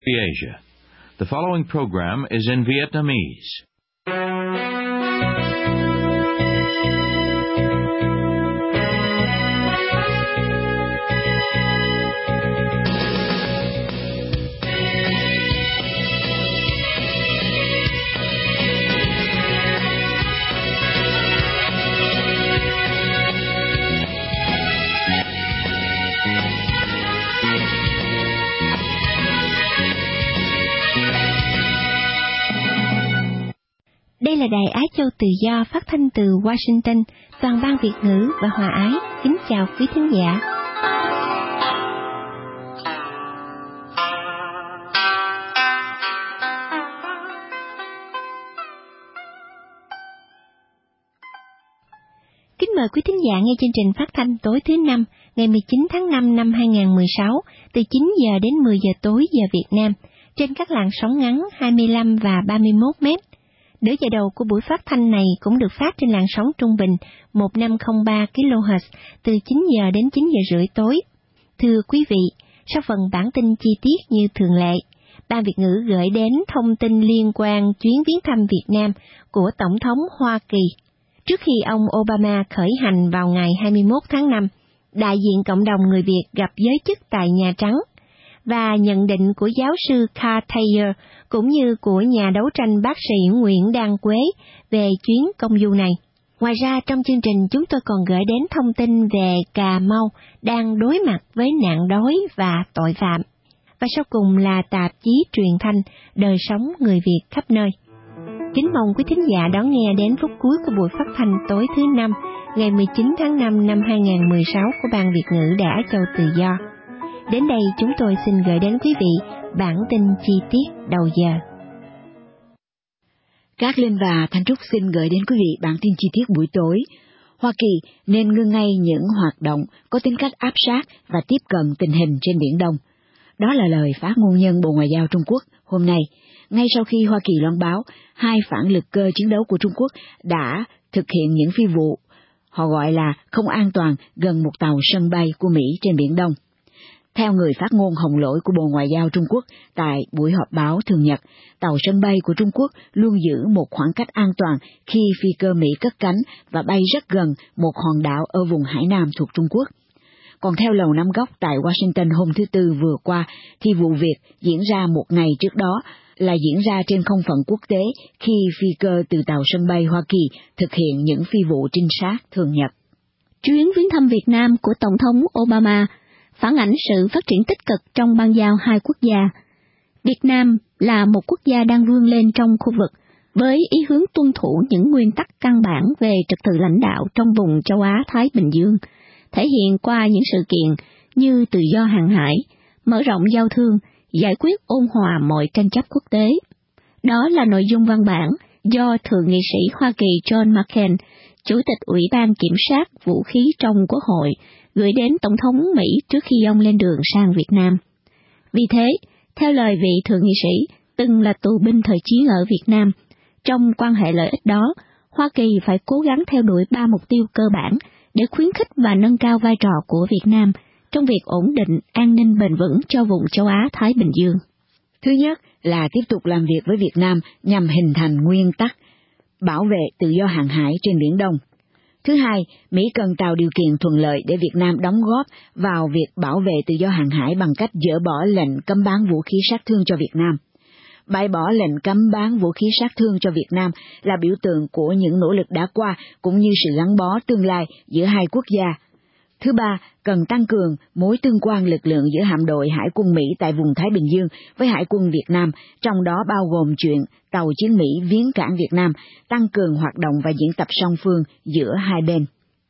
Asia. The following program is in Vietnamese. Đây là Đài Á Châu Tự Do phát thanh từ Washington, toàn ban Việt ngữ và Hòa Ái. Kính chào quý thính giả. Kính mời quý thính giả nghe chương trình phát thanh tối thứ Năm, ngày 19 tháng 5 năm 2016, từ 9 giờ đến 10 giờ tối giờ Việt Nam, trên các làn sóng ngắn 25 và 31 mét. Nửa giờ đầu của buổi phát thanh này cũng được phát trên làn sóng trung bình 1503 kHz từ 9 giờ đến 9 giờ rưỡi tối. Thưa quý vị, sau phần bản tin chi tiết như thường lệ, Ban Việt ngữ gửi đến thông tin liên quan chuyến viếng thăm Việt Nam của Tổng thống Hoa Kỳ. Trước khi ông Obama khởi hành vào ngày 21 tháng 5, đại diện cộng đồng người Việt gặp giới chức tại Nhà Trắng, và nhận định của giáo sư Carl Thayer cũng như của nhà đấu tranh bác sĩ Nguyễn Đan Quế về chuyến công du này. Ngoài ra, trong chương trình chúng tôi còn gửi đến thông tin về Cà Mau đang đối mặt với nạn đói và tội phạm. Và sau cùng là tạp chí truyền thanh Đời sống người Việt khắp nơi. Kính mong quý thính giả đón nghe đến phút cuối của buổi phát thanh tối thứ Năm, ngày 19 tháng 5 năm 2016 của Ban Việt ngữ Đài Á Châu Tự Do. Đến đây chúng tôi xin gửi đến quý vị bản tin chi tiết đầu giờ. Cát Linh và Thanh Trúc xin gửi đến quý vị bản tin chi tiết buổi tối. Hoa Kỳ nên ngưng ngay những hoạt động có tính cách áp sát và tiếp cận tình hình trên Biển Đông. Đó là lời phát ngôn nhân Bộ Ngoại giao Trung Quốc hôm nay, ngay sau khi Hoa Kỳ loan báo hai phản lực cơ chiến đấu của Trung Quốc đã thực hiện những phi vụ họ gọi là không an toàn gần một tàu sân bay của Mỹ trên Biển Đông. Theo người phát ngôn Hồng Lỗi của Bộ Ngoại giao Trung Quốc tại buổi họp báo thường nhật, tàu sân bay của Trung Quốc luôn giữ một khoảng cách an toàn khi phi cơ Mỹ cất cánh và bay rất gần một hòn đảo ở vùng Hải Nam thuộc Trung Quốc. Còn theo Lầu Năm Góc tại Washington hôm thứ Tư vừa qua, thì vụ việc diễn ra một ngày trước đó là diễn ra trên không phận quốc tế khi phi cơ từ tàu sân bay Hoa Kỳ thực hiện những phi vụ trinh sát thường nhật. Chuyến viếng thăm Việt Nam của Tổng thống Obama phản ảnh sự phát triển tích cực trong bang giao hai quốc gia. Việt Nam là một quốc gia đang vươn lên trong khu vực, với ý hướng tuân thủ những nguyên tắc căn bản về trật tự lãnh đạo trong vùng châu Á-Thái Bình Dương, thể hiện qua những sự kiện như tự do hàng hải, mở rộng giao thương, giải quyết ôn hòa mọi tranh chấp quốc tế. Đó là nội dung văn bản do Thượng nghị sĩ Hoa Kỳ John McCain, Chủ tịch Ủy ban Kiểm soát Vũ khí trong Quốc hội, gửi đến Tổng thống Mỹ trước khi ông lên đường sang Việt Nam. Vì thế, theo lời vị Thượng nghị sĩ từng là tù binh thời chiến ở Việt Nam, trong quan hệ lợi ích đó, Hoa Kỳ phải cố gắng theo đuổi 3 mục tiêu cơ bản để khuyến khích và nâng cao vai trò của Việt Nam trong việc ổn định an ninh bền vững cho vùng châu Á-Thái Bình Dương. Thứ nhất là tiếp tục làm việc với Việt Nam nhằm hình thành nguyên tắc bảo vệ tự do hàng hải trên Biển Đông. Thứ hai, Mỹ cần tạo điều kiện thuận lợi để Việt Nam đóng góp vào việc bảo vệ tự do hàng hải bằng cách dỡ bỏ lệnh cấm bán vũ khí sát thương cho Việt Nam. Bãi bỏ lệnh cấm bán vũ khí sát thương cho Việt Nam là biểu tượng của những nỗ lực đã qua cũng như sự gắn bó tương lai giữa hai quốc gia. Thứ ba, cần tăng cường mối tương quan lực lượng giữa hạm đội Hải quân Mỹ tại vùng Thái Bình Dương với Hải quân Việt Nam, trong đó bao gồm chuyện tàu chiến Mỹ viếng cảng Việt Nam, tăng cường hoạt động và diễn tập song phương giữa hai bên.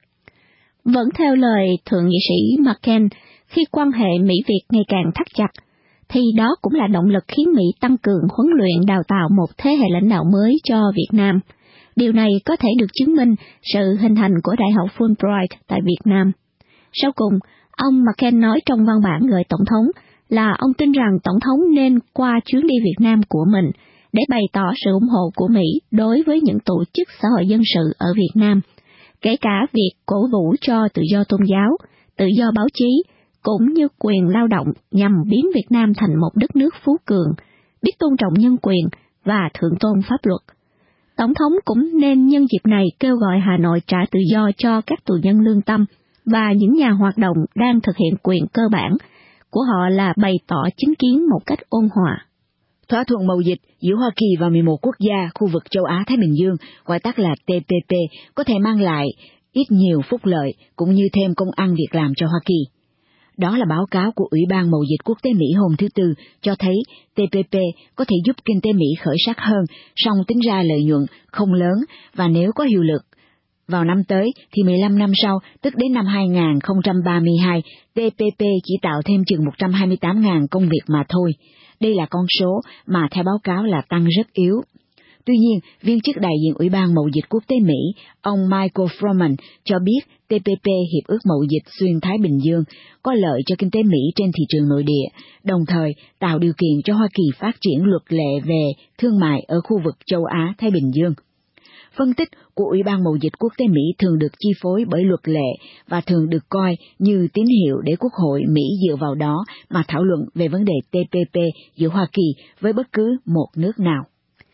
Vẫn theo lời Thượng nghị sĩ McCain, khi quan hệ Mỹ-Việt ngày càng thắt chặt, thì đó cũng là động lực khiến Mỹ tăng cường huấn luyện đào tạo một thế hệ lãnh đạo mới cho Việt Nam. Điều này có thể được chứng minh sự hình thành của Đại học Fulbright tại Việt Nam. Sau cùng, ông McCain nói trong văn bản gửi Tổng thống là ông tin rằng Tổng thống nên qua chuyến đi Việt Nam của mình để bày tỏ sự ủng hộ của Mỹ đối với những tổ chức xã hội dân sự ở Việt Nam, kể cả việc cổ vũ cho tự do tôn giáo, tự do báo chí, cũng như quyền lao động nhằm biến Việt Nam thành một đất nước phú cường, biết tôn trọng nhân quyền và thượng tôn pháp luật. Tổng thống cũng nên nhân dịp này kêu gọi Hà Nội trả tự do cho các tù nhân lương tâm và những nhà hoạt động đang thực hiện quyền cơ bản của họ là bày tỏ chính kiến một cách ôn hòa. Thỏa thuận mậu dịch giữa Hoa Kỳ và 11 quốc gia khu vực châu Á-Thái Bình Dương, gọi tắt là TPP, có thể mang lại ít nhiều phúc lợi cũng như thêm công ăn việc làm cho Hoa Kỳ. Đó là báo cáo của Ủy ban Mậu dịch Quốc tế Mỹ hôm thứ Tư cho thấy TPP có thể giúp kinh tế Mỹ khởi sắc hơn, song tính ra lợi nhuận không lớn và nếu có hiệu lực vào năm tới thì 15 năm sau, tức đến năm 2032, TPP chỉ tạo thêm chừng 128.000 công việc mà thôi. Đây là con số mà theo báo cáo là tăng rất yếu. Tuy nhiên, viên chức đại diện Ủy ban Mậu dịch Quốc tế Mỹ, ông Michael Froman, cho biết TPP, Hiệp ước Mậu dịch Xuyên Thái Bình Dương, có lợi cho kinh tế Mỹ trên thị trường nội địa, đồng thời tạo điều kiện cho Hoa Kỳ phát triển luật lệ về thương mại ở khu vực châu Á-Thái Bình Dương. Phân tích của Ủy ban Mậu dịch Quốc tế Mỹ thường được chi phối bởi luật lệ và thường được coi như tín hiệu để Quốc hội Mỹ dựa vào đó mà thảo luận về vấn đề TPP giữa Hoa Kỳ với bất cứ một nước nào.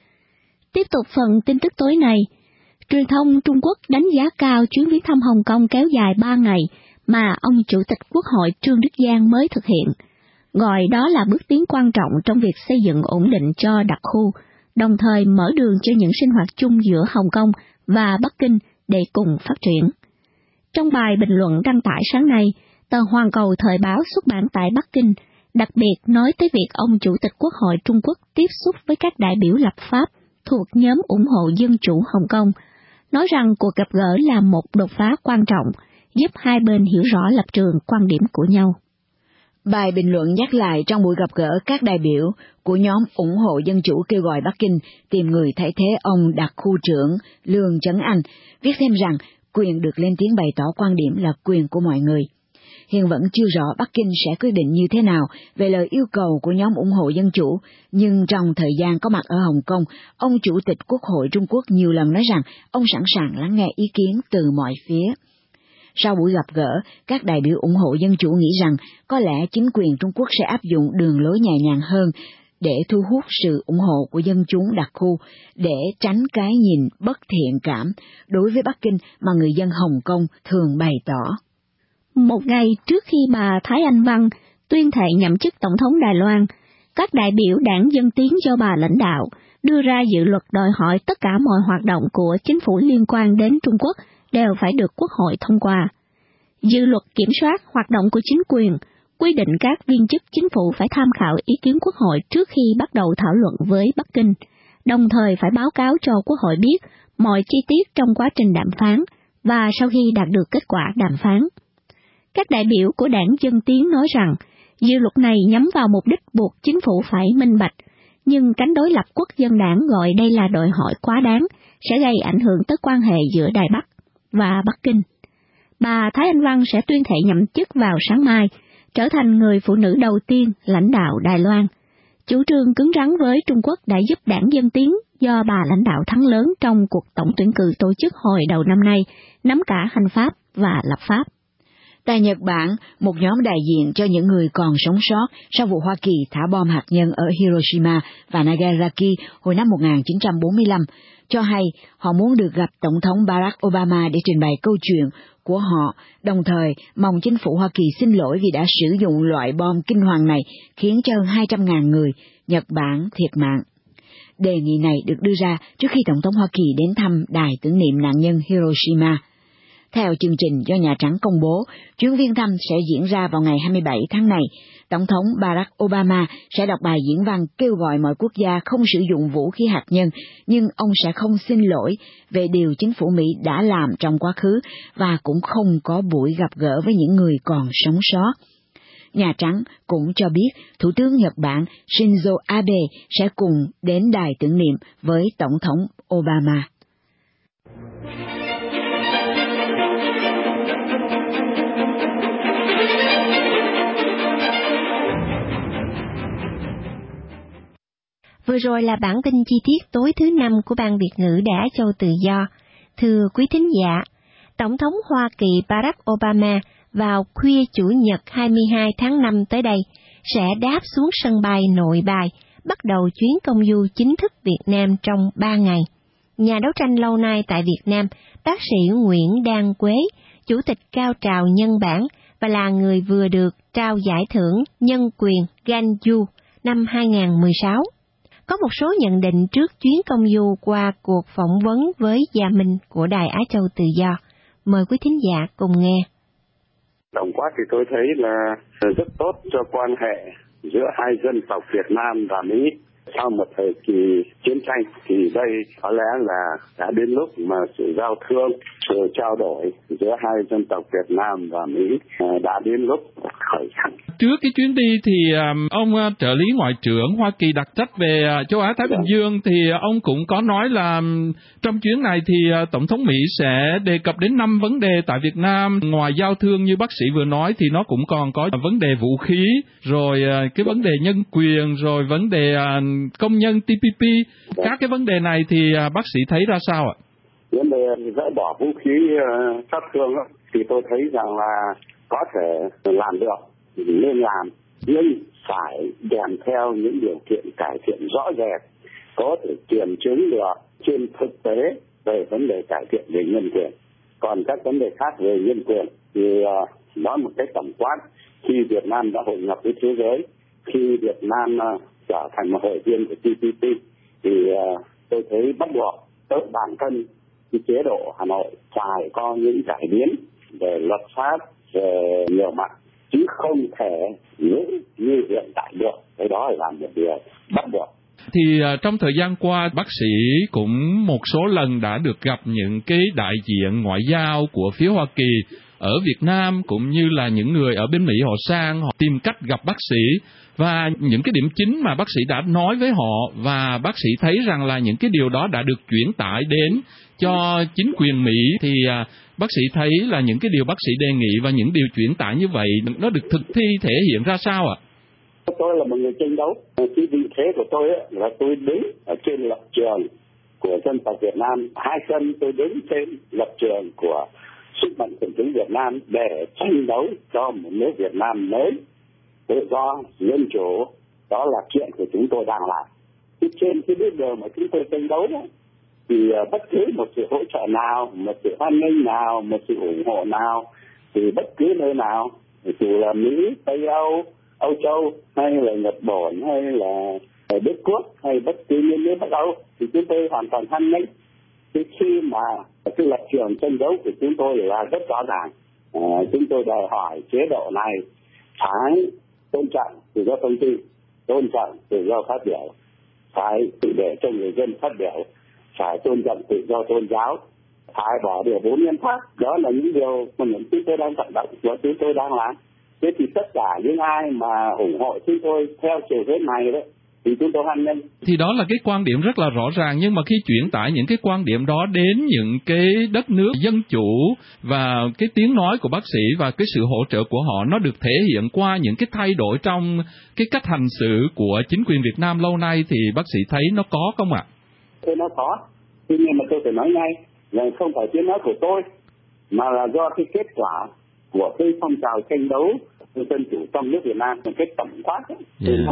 Tiếp tục phần tin tức tối nay, truyền thông Trung Quốc đánh giá cao chuyến viếng thăm Hồng Kông kéo dài 3 ngày mà ông Chủ tịch Quốc hội Trương Đức Giang mới thực hiện, gọi đó là bước tiến quan trọng trong việc xây dựng ổn định cho đặc khu, đồng thời mở đường cho những sinh hoạt chung giữa Hồng Kông và Bắc Kinh để cùng phát triển. Trong bài bình luận đăng tải sáng nay, tờ Hoàn Cầu thời báo xuất bản tại Bắc Kinh đặc biệt nói tới việc ông Chủ tịch Quốc hội Trung Quốc tiếp xúc với các đại biểu lập pháp thuộc nhóm ủng hộ dân chủ Hồng Kông, nói rằng cuộc gặp gỡ là một đột phá quan trọng, giúp hai bên hiểu rõ lập trường quan điểm của nhau. Bài bình luận nhắc lại trong buổi gặp gỡ các đại biểu của nhóm ủng hộ dân chủ kêu gọi Bắc Kinh tìm người thay thế ông đặc khu trưởng Lương Chấn Anh, viết thêm rằng quyền được lên tiếng bày tỏ quan điểm là quyền của mọi người. Hiện vẫn chưa rõ Bắc Kinh sẽ quyết định như thế nào về lời yêu cầu của nhóm ủng hộ dân chủ, nhưng trong thời gian có mặt ở Hồng Kông, ông Chủ tịch Quốc hội Trung Quốc nhiều lần nói rằng ông sẵn sàng lắng nghe ý kiến từ mọi phía. Sau buổi gặp gỡ, các đại biểu ủng hộ dân chủ nghĩ rằng có lẽ chính quyền Trung Quốc sẽ áp dụng đường lối nhẹ nhàng hơn để thu hút sự ủng hộ của dân chúng đặc khu, để tránh cái nhìn bất thiện cảm đối với Bắc Kinh mà người dân Hồng Kông thường bày tỏ. Một ngày trước khi bà Thái Anh Văn tuyên thệ nhậm chức Tổng thống Đài Loan, các đại biểu Đảng Dân Tiến do bà lãnh đạo đưa ra dự luật đòi hỏi tất cả mọi hoạt động của chính phủ liên quan đến Trung Quốc đều phải được Quốc hội thông qua. Dự luật kiểm soát hoạt động của chính quyền quy định các viên chức chính phủ phải tham khảo ý kiến Quốc hội trước khi bắt đầu thảo luận với Bắc Kinh, đồng thời phải báo cáo cho Quốc hội biết mọi chi tiết trong quá trình đàm phán và sau khi đạt được kết quả đàm phán. Các đại biểu của Đảng Dân Tiến nói rằng dự luật này nhắm vào mục đích buộc chính phủ phải minh bạch, nhưng cánh đối lập Quốc dân đảng gọi đây là đòi hỏi quá đáng, sẽ gây ảnh hưởng tới quan hệ giữa Đài Bắc và Bắc Kinh. Bà Thái Anh Văn sẽ tuyên thệ nhậm chức vào sáng mai, trở thành người phụ nữ đầu tiên lãnh đạo Đài Loan. Chủ trương cứng rắn với Trung Quốc đã giúp Đảng Dân Tiến do bà lãnh đạo thắng lớn trong cuộc tổng tuyển cử tổ chức hồi đầu năm nay, nắm cả hành pháp và lập pháp. Tại Nhật Bản, một nhóm đại diện cho những người còn sống sót sau vụ Hoa Kỳ thả bom hạt nhân ở Hiroshima và Nagasaki hồi năm 1945, cho hay họ muốn được gặp Tổng thống Barack Obama để trình bày câu chuyện của họ, đồng thời mong chính phủ Hoa Kỳ xin lỗi vì đã sử dụng loại bom kinh hoàng này khiến cho hơn 200.000 người Nhật Bản thiệt mạng. Đề nghị này được đưa ra trước khi Tổng thống Hoa Kỳ đến thăm đài tưởng niệm nạn nhân Hiroshima. Theo chương trình do Nhà Trắng công bố, chuyến viếng thăm sẽ diễn ra vào ngày 27 tháng này. Tổng thống Barack Obama sẽ đọc bài diễn văn kêu gọi mọi quốc gia không sử dụng vũ khí hạt nhân, nhưng ông sẽ không xin lỗi về điều chính phủ Mỹ đã làm trong quá khứ và cũng không có buổi gặp gỡ với những người còn sống sót. Nhà Trắng cũng cho biết Thủ tướng Nhật Bản Shinzo Abe sẽ cùng đến đài tưởng niệm với Tổng thống Obama. Vừa rồi là bản tin chi tiết tối thứ 5 của Ban Việt ngữ Đài Á Châu Tự Do. Thưa quý thính giả, Tổng thống Hoa Kỳ Barack Obama vào khuya Chủ nhật 22 tháng 5 tới đây sẽ đáp xuống sân bay Nội Bài, bắt đầu chuyến công du chính thức Việt Nam trong 3 ngày. Nhà đấu tranh lâu nay tại Việt Nam, bác sĩ Nguyễn Đan Quế, Chủ tịch cao trào nhân bản và là người vừa được trao giải thưởng nhân quyền Ganju năm 2016. Có một số nhận định trước chuyến công du qua cuộc phỏng vấn với Gia Minh của Đài Á Châu Tự Do. Mời quý thính giả cùng nghe. Tổng quát thì tôi thấy là rất tốt cho quan hệ giữa hai dân tộc Việt Nam và Mỹ. Sau một thời kỳ chiến tranh thì đây có lẽ là đã đến lúc mà sự giao thương, sự trao đổi giữa hai dân tộc Việt Nam và Mỹ đã đến lúc khởi hành. Trước cái chuyến đi thì ông trợ lý Ngoại trưởng Hoa Kỳ đặc trách về châu Á Thái Bình Dương thì ông cũng có nói là trong chuyến này thì Tổng thống Mỹ sẽ đề cập đến 5 vấn đề tại Việt Nam. Ngoài giao thương như bác sĩ vừa nói thì nó cũng còn có vấn đề vũ khí, rồi cái vấn đề nhân quyền, rồi vấn đề công nhân TPP. Các cái vấn đề này thì bác sĩ thấy ra sao ạ? Vấn đề dỡ bỏ vũ khí sát thương thì tôi thấy rằng là có thể làm được, nên làm, nhưng phải kèm theo những điều kiện cải thiện rõ rệt, có thể kiểm chứng được trên thực tế về vấn đề cải thiện về nhân quyền. Còn các vấn đề khác về nhân quyền thì nói một cách tổng quát, khi Việt Nam đã hội nhập với thế giới, khi Việt Nam trở thành một hội viên của TPP thì tôi thấy bắt buộc tới bản thân cái chế độ Hà Nội phải có những cải biến về luật pháp, về nhiều mặt, chứ không thể như hiện tại được. Cái đó là một điều bắt buộc. Thì trong thời gian qua, bác sĩ cũng một số lần đã được gặp những cái đại diện ngoại giao của phía Hoa Kỳ ở Việt Nam, cũng như là những người ở bên Mỹ họ sang, họ tìm cách gặp bác sĩ. Và những cái điểm chính mà bác sĩ đã nói với họ, và bác sĩ thấy rằng là những cái điều đó đã được chuyển tải đến cho chính quyền Mỹ, thì bác sĩ thấy là những cái điều bác sĩ đề nghị và những điều chuyển tải như vậy nó được thực thi thể hiện ra sao ạ? Tôi là một người tranh đấu. Cái vị thế của tôi là tôi đứng ở trên lập trường của dân tộc Việt Nam. Hai chân tôi đứng trên lập trường của sức mạnh quần chúng Việt Nam để tranh đấu cho một nước Việt Nam mới, tự do, dân chủ. Đó là chuyện của chúng tôi đang làm. Trên cái bước đường mà chúng tôi tranh đấu đó, thì bất cứ một sự hỗ trợ nào, một sự hoan nghênh nào, một sự ủng hộ nào, thì bất cứ nơi nào, dù là Mỹ, Tây Âu, Âu Châu, hay là Nhật Bản, hay là Đức Quốc, hay bất cứ những nước Bắc Âu, thì chúng tôi hoàn toàn hoan nghênh. Thì khi mà cái lập trường tranh đấu của chúng tôi là rất rõ ràng, chúng tôi đòi hỏi chế độ này phải tôn trọng tự do thông tin, tôn trọng tự do phát biểu, phải để cho người dân phát biểu, phải tôn trọng tự do tôn giáo, phải bỏ điều 4 nguyên tắc. Đó là những điều mà chúng tôi đang vận động và chúng tôi đang làm. Thế thì tất cả những ai mà ủng hộ chúng tôi theo chiều hướng này đấy thì chúng tôi hoan nghênh. Thì đó là cái quan điểm rất là rõ ràng, nhưng mà khi chuyển tải những cái quan điểm đó đến những cái đất nước dân chủ và cái tiếng nói của bác sĩ và cái sự hỗ trợ của họ nó được thể hiện qua những cái thay đổi trong cái cách hành xử của chính quyền Việt Nam lâu nay, thì bác sĩ thấy nó có không ạ? Nó có, tuy nhiên mà tôi phải nói ngay là không phải tiếng nói của tôi, mà là do cái kết quả của cái phong trào tranh đấu dân chủ trong nước Việt Nam, một cái tổng quát từ năm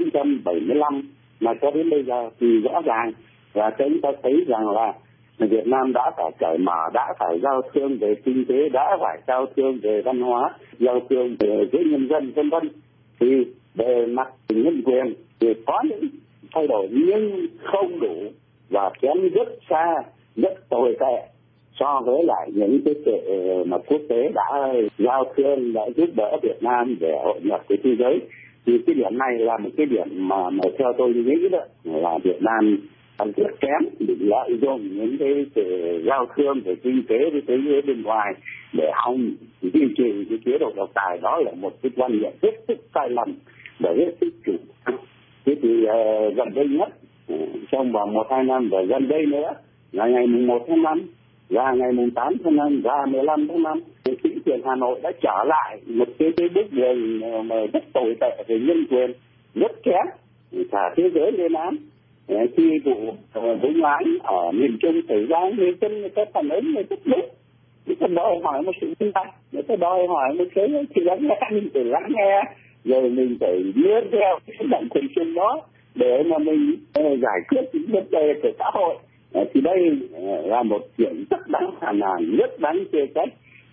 1975 mà cho đến bây giờ thì rõ ràng là chúng ta thấy rằng là Việt Nam đã phải cởi mở, đã phải giao thương về kinh tế, đã phải giao thương về văn hóa, giao thương về với nhân dân, vân vân. Thì về mặt nhân quyền thì có những thay đổi nhưng không đủ và kém rất xa, rất tồi tệ so với lại những cái sự mà quốc tế đã giao thương, đã giúp đỡ Việt Nam để hội nhập với thế giới. Thì cái điểm này là một cái điểm mà theo tôi nghĩ đó là Việt Nam rất kém, bị lợi dụng những cái sự giao thương về kinh tế với thế giới bên ngoài để hòng duy trì cái chế độ độc tài. Đó là một cái quan niệm hết sức sai lầm và hết sức chủ. Thế thì gần đây nhất, trong vòng 1-2 năm và gần đây nữa là ngày 1 tháng 5 và ngày 8 tháng 5 và 15 tháng 5, chính quyền Hà Nội đã trở lại một cái bước đường mà rất tồi tệ về nhân quyền, rất kém, cả thế giới lên án. Khi vụ Vũng Áng ở miền Trung xảy ra, người dân người ta phản ứng rất đúng, người ta đòi hỏi một sự chân thành, người ta đòi hỏi một cái sự lắng nghe, mình phải lắng nghe, rồi mình phải nhớ theo cái động quần chúng đó để mà mình giải quyết những vấn đề của xã hội. Thì đây là một chuyện rất đáng phàn nàn, rất đáng chê trách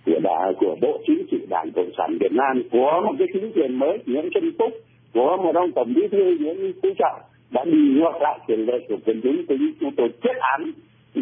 của Bộ Chính trị Đảng Cộng sản Việt Nam, của một cái chính quyền mới Nguyễn Xuân Phúc, của một ông Tổng Bí thư Nguyễn Phú Trọng đã đi ngược lại quyền lợi của quần chúng. Chúng tôi kết án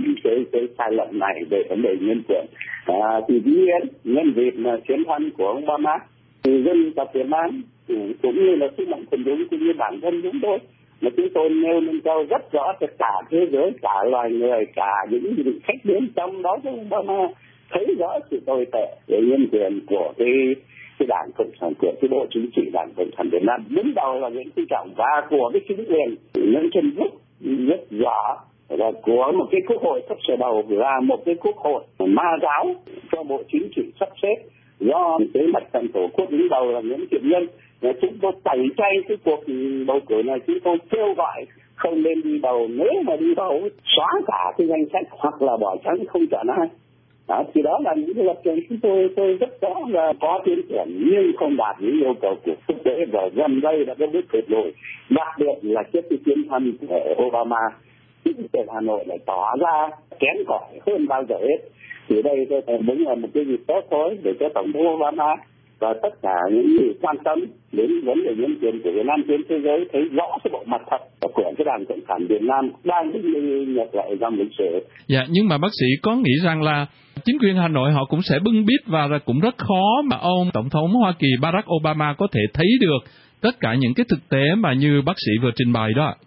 cái sai lầm này về vấn đề nhân quyền. Thì dĩ nhiên nhân dịp chuyến thăm của ông Obama, thì dân tộc Việt Nam cũng như là sức mạnh quần chúng cũng như bản thân chúng tôi, mà chúng tôi nêu lên câu rất rõ cho cả thế giới, cả loài người, cả những vị khách đến trong đó của Obama thấy rõ sự tồi tệ về nhân quyền của cái Đảng Cộng sản, của cái Bộ Chính trị Đảng Cộng sản Việt Nam, đứng đầu là Nguyễn Phú Trọng, và của cái chính quyền Nguyễn Xuân Phúc rất rõ, và của một cái quốc hội cấp sở đầu là một cái quốc hội ma giáo cho Bộ Chính trị sắp xếp do cái mặt trận Tổ quốc đứng đầu là Nguyễn Thiện Nhân. Chúng tôi tẩy chay cái cuộc bầu cử này, chúng tôi kêu gọi không nên đi bầu, nếu mà đi bầu xóa cả cái danh sách hoặc là bỏ trắng không chọn ai. Thì đó là những cái lập trường chúng tôi rất rõ là có tiến triển nhưng không đạt những yêu cầu của quốc tế, và gần đây đã có bước thụt lùi, đặc biệt là trước cái chuyến thăm của Obama, chính quyền Hà Nội lại tỏ ra kém cỏi hơn bao giờ hết. Thì đây đúng là một cái dịp tốt thôi để cho Tổng thống Obama và tất cả những người quan tâm đến vấn đề nhân quyền của Việt Nam trên thế giới thấy rõ cái bộ mặt thật của cái Đảng Cộng sản Việt Nam đang đi nhập lại trong lịch sử. Dạ, nhưng mà bác sĩ có nghĩ rằng là chính quyền Hà Nội họ cũng sẽ bưng bít và cũng rất khó mà ông Tổng thống Hoa Kỳ Barack Obama có thể thấy được tất cả những cái thực tế mà như bác sĩ vừa trình bày đó.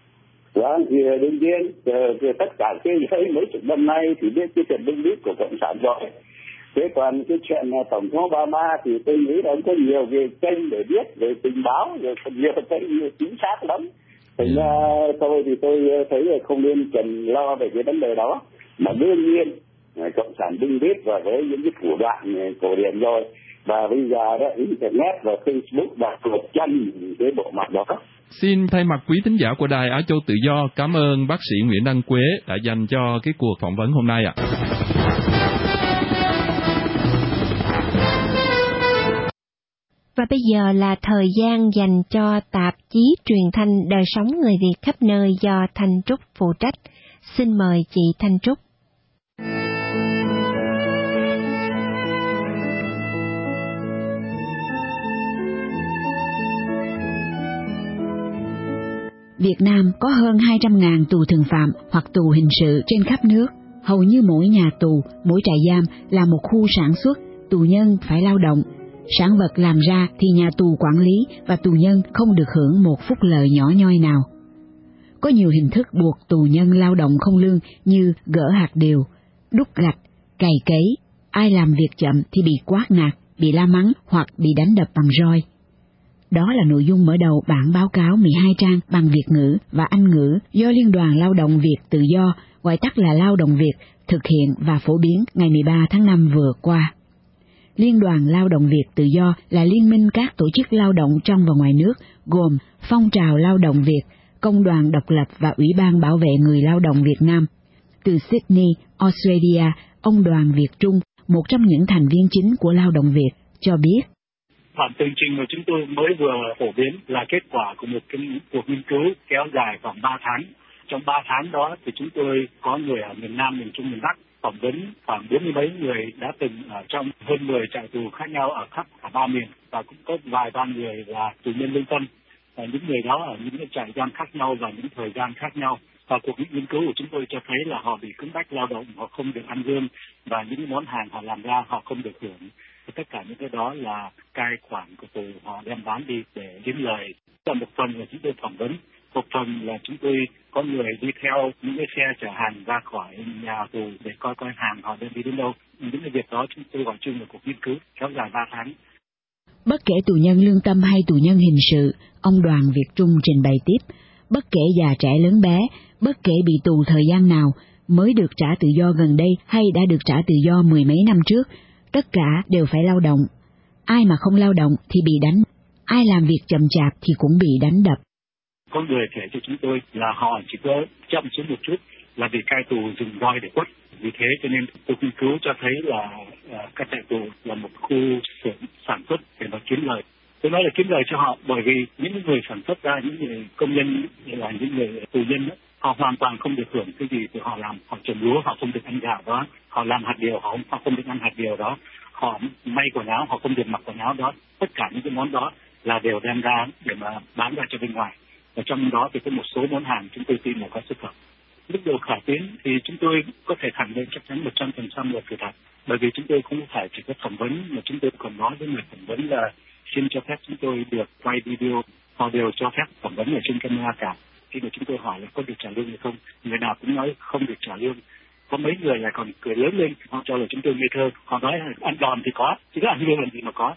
Vâng, thì đương nhiên tất cả cái thấy mấy chục năm nay thì biết cái chuyện bưng bít của Cộng sản rồi. Thế còn cái chuyện Tổng thống Obama thì tôi nghĩ là có nhiều về kênh để biết, về tình báo, rồi nhiều kênh chính xác lắm. Thành ra tôi thì tôi thấy là không nên cần lo về cái vấn đề đó. Mà đương nhiên Cộng sản bưng bít và với những cái thủ đoạn cổ điển rồi. Và bây giờ đó Internet và Facebook và tuột chân cái bộ mặt đó. Xin thay mặt quý thính giả của Đài Á Châu Tự Do cảm ơn bác sĩ Nguyễn Đăng Quế đã dành cho cái cuộc phỏng vấn hôm nay ạ. Và bây giờ là thời gian dành cho tạp chí truyền thanh Đời sống người Việt khắp nơi do Thanh Trúc phụ trách. Xin mời chị Thanh Trúc. Việt Nam có hơn 200.000 tù thường phạm hoặc tù hình sự trên khắp nước. Hầu như mỗi nhà tù, mỗi trại giam là một khu sản xuất, tù nhân phải lao động. Sản vật làm ra thì nhà tù quản lý và tù nhân không được hưởng một phúc lợi nhỏ nhoi nào. Có nhiều hình thức buộc tù nhân lao động không lương như gỡ hạt điều, đúc gạch, cày cấy. Ai làm việc chậm thì bị quát nạt, bị la mắng hoặc bị đánh đập bằng roi. Đó là nội dung mở đầu bản báo cáo 12 trang bằng Việt ngữ và Anh ngữ do Liên đoàn Lao động Việt Tự do, gọi tắt là Lao động Việt, thực hiện và phổ biến ngày 13 tháng 5 vừa qua. Liên đoàn Lao động Việt Tự do là liên minh các tổ chức lao động trong và ngoài nước, gồm Phong trào Lao động Việt, Công đoàn Độc lập và Ủy ban Bảo vệ người lao động Việt Nam. Từ Sydney, Australia, ông Đoàn Việt Trung, một trong những thành viên chính của Lao động Việt, cho biết. Bản tường trình mà chúng tôi mới vừa phổ biến là kết quả của một cuộc nghiên cứu kéo dài khoảng 3 tháng. Trong 3 tháng đó thì chúng tôi có người ở miền Nam, miền Trung, miền Bắc, phỏng vấn khoảng 40 mấy người đã từng ở trong hơn 10 trại tù khác nhau ở khắp cả 3 miền, và cũng có vài ba người là tù nhân lương tâm. Những người đó ở những trại giam khác nhau và những thời gian khác nhau. Và cuộc nghiên cứu của chúng tôi cho thấy là họ bị cưỡng bách lao động, họ không được ăn lương, và những món hàng họ làm ra họ không được hưởng. Tất cả những cái đó là cai quản của tù họ đem bán đi để kiếm lời. Là một phần là chúng tôi phỏng vấn, một phần là chúng tôi có người đi theo những cái xe chở hàng ra khỏi nhà tù để coi hàng họ đem đi đến đâu. Những cái việc đó chúng tôi gọi chung là cuộc nghiên cứu kéo dài 3 tháng. Bất kể tù nhân lương tâm hay tù nhân hình sự, ông Đoàn Việt Trung trình bày tiếp, bất kể già trẻ lớn bé, bất kể bị tù thời gian nào, mới được trả tự do gần đây hay đã được trả tự do 10 mấy năm trước, tất cả đều phải lao động. Ai mà không lao động thì bị đánh, ai làm việc chậm chạp thì cũng bị đánh đập. Có người kể cho chúng tôi là họ chỉ có chậm xuống một chút là vì cai tù dùng roi để quất. Vì thế cho nên cuộc nghiên cứu cho thấy là các trại tù là một khu xưởng sản xuất để mà kiếm lời. Tôi nói là kiếm lời cho họ bởi vì những người sản xuất ra, những người công nhân là những người tù nhân đó, họ hoàn toàn không được hưởng cái gì từ họ làm. Họ trồng lúa họ không được ăn gạo đó, họ làm hạt điều họ không được ăn hạt điều đó, họ may quần áo họ không được mặc quần áo đó. Tất cả những cái món đó là đều đem ra để mà bán ra cho bên ngoài. Và trong đó thì có một số món hàng chúng tôi tin là có xuất khẩu. Mức độ khả tín thì chúng tôi có thể khẳng định chắc chắn 100% là sự thật. Bởi vì chúng tôi không phải chỉ có phỏng vấn mà chúng tôi còn nói với người phỏng vấn là xin cho phép chúng tôi được quay video. Họ đều cho phép phỏng vấn ở trên camera cả. Khi mà chúng tôi hỏi là có được trả lương hay không, người nào cũng nói không được trả lương. Có mấy người là còn cười lớn lên, họ cho là chúng tôi ngây thơ. Họ nói là ăn đòn thì có, chứ ăn lương làm gì mà có.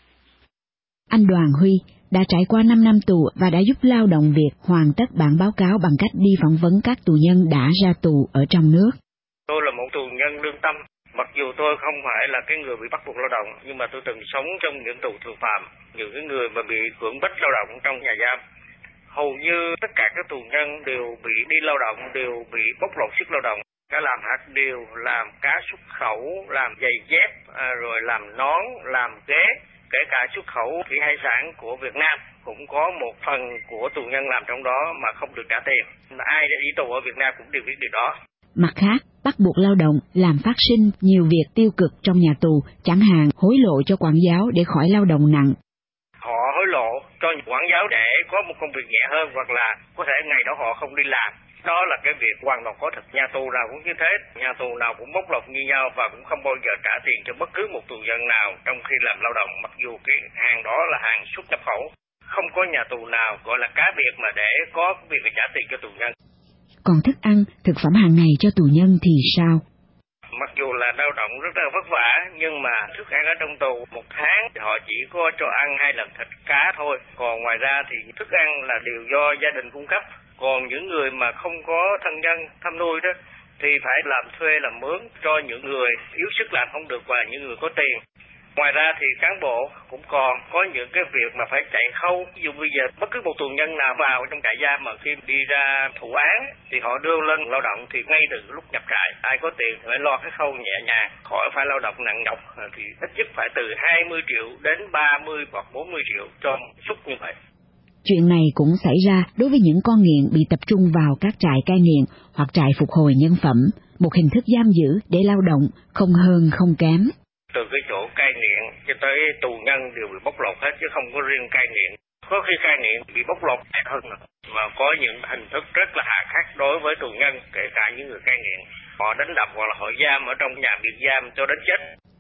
Anh Đoàn Huy đã trải qua 5 năm tù và đã giúp Lao động Việt hoàn tất bản báo cáo bằng cách đi phỏng vấn các tù nhân đã ra tù ở trong nước. Tôi là một tù nhân lương tâm. Mặc dù tôi không phải là cái người bị bắt buộc lao động, nhưng mà tôi từng sống trong những tù thường phạm, những cái người mà bị cưỡng bách lao động trong nhà giam. Hầu như tất cả các tù nhân đều bị đi lao động, đều bị bóc lột sức lao động. Cả làm hạt điều, làm cá xuất khẩu, làm giày dép, rồi làm nón, làm ghế, kể cả xuất khẩu thủy hải sản của Việt Nam cũng có một phần của tù nhân làm trong đó mà không được trả tiền. Ai đã đi tù ở Việt Nam cũng đều biết điều đó. Mặt khác, bắt buộc lao động làm phát sinh nhiều việc tiêu cực trong nhà tù, chẳng hạn hối lộ cho quản giáo để khỏi lao động nặng. Họ hối lộ cho quản giáo để có một công việc nhẹ hơn, hoặc là có thể ngày đó họ không đi làm. Đó là cái việc hoàn toàn có thật. Nhà tù nào cũng như thế, nhà tù nào cũng bóc lột như nhau và cũng không bao giờ trả tiền cho bất cứ một tù nhân nào trong khi làm lao động, mặc dù cái hàng đó là hàng xuất nhập khẩu. Không có nhà tù nào gọi là cá biệt mà để có việc phải trả tiền cho tù nhân. Còn thức ăn, thực phẩm hàng ngày cho tù nhân thì sao? Mặc dù là lao động rất là vất vả, nhưng mà thức ăn ở trong tù một tháng họ chỉ có cho ăn 2 lần thịt cá thôi. Còn ngoài ra thì thức ăn là đều do gia đình cung cấp. Còn những người mà không có thân nhân thăm nuôi đó thì phải làm thuê làm mướn cho những người yếu sức làm không được và những người có tiền. Ngoài ra thì cán bộ cũng còn có những cái việc mà phải chạy khâu. Ví dụ bây giờ bất cứ một tù nhân nào vào trong trại giam mà khi đi ra thụ án thì họ đưa lên lao động thì ngay từ lúc nhập trại ai có tiền phải lo cái khâu nhẹ nhàng, khỏi phải lao động nặng nhọc, thì ít nhất phải từ 20 triệu đến 30 hoặc 40 triệu cho một suất như vậy. Chuyện này cũng xảy ra đối với những con nghiện bị tập trung vào các trại cai nghiện hoặc trại phục hồi nhân phẩm, một hình thức giam giữ để lao động không hơn không kém. Từ cái chỗ cai nghiện cho tới tù nhân đều bị bóc lột hết, chứ không có riêng cai nghiện. Có khi cai nghiện bị bóc lột hơn mà có những hình thức rất là hà khắc đối với tù nhân, kể cả những người cai nghiện. Họ đánh đập hoặc là họ giam ở trong nhà biệt giam cho đến chết.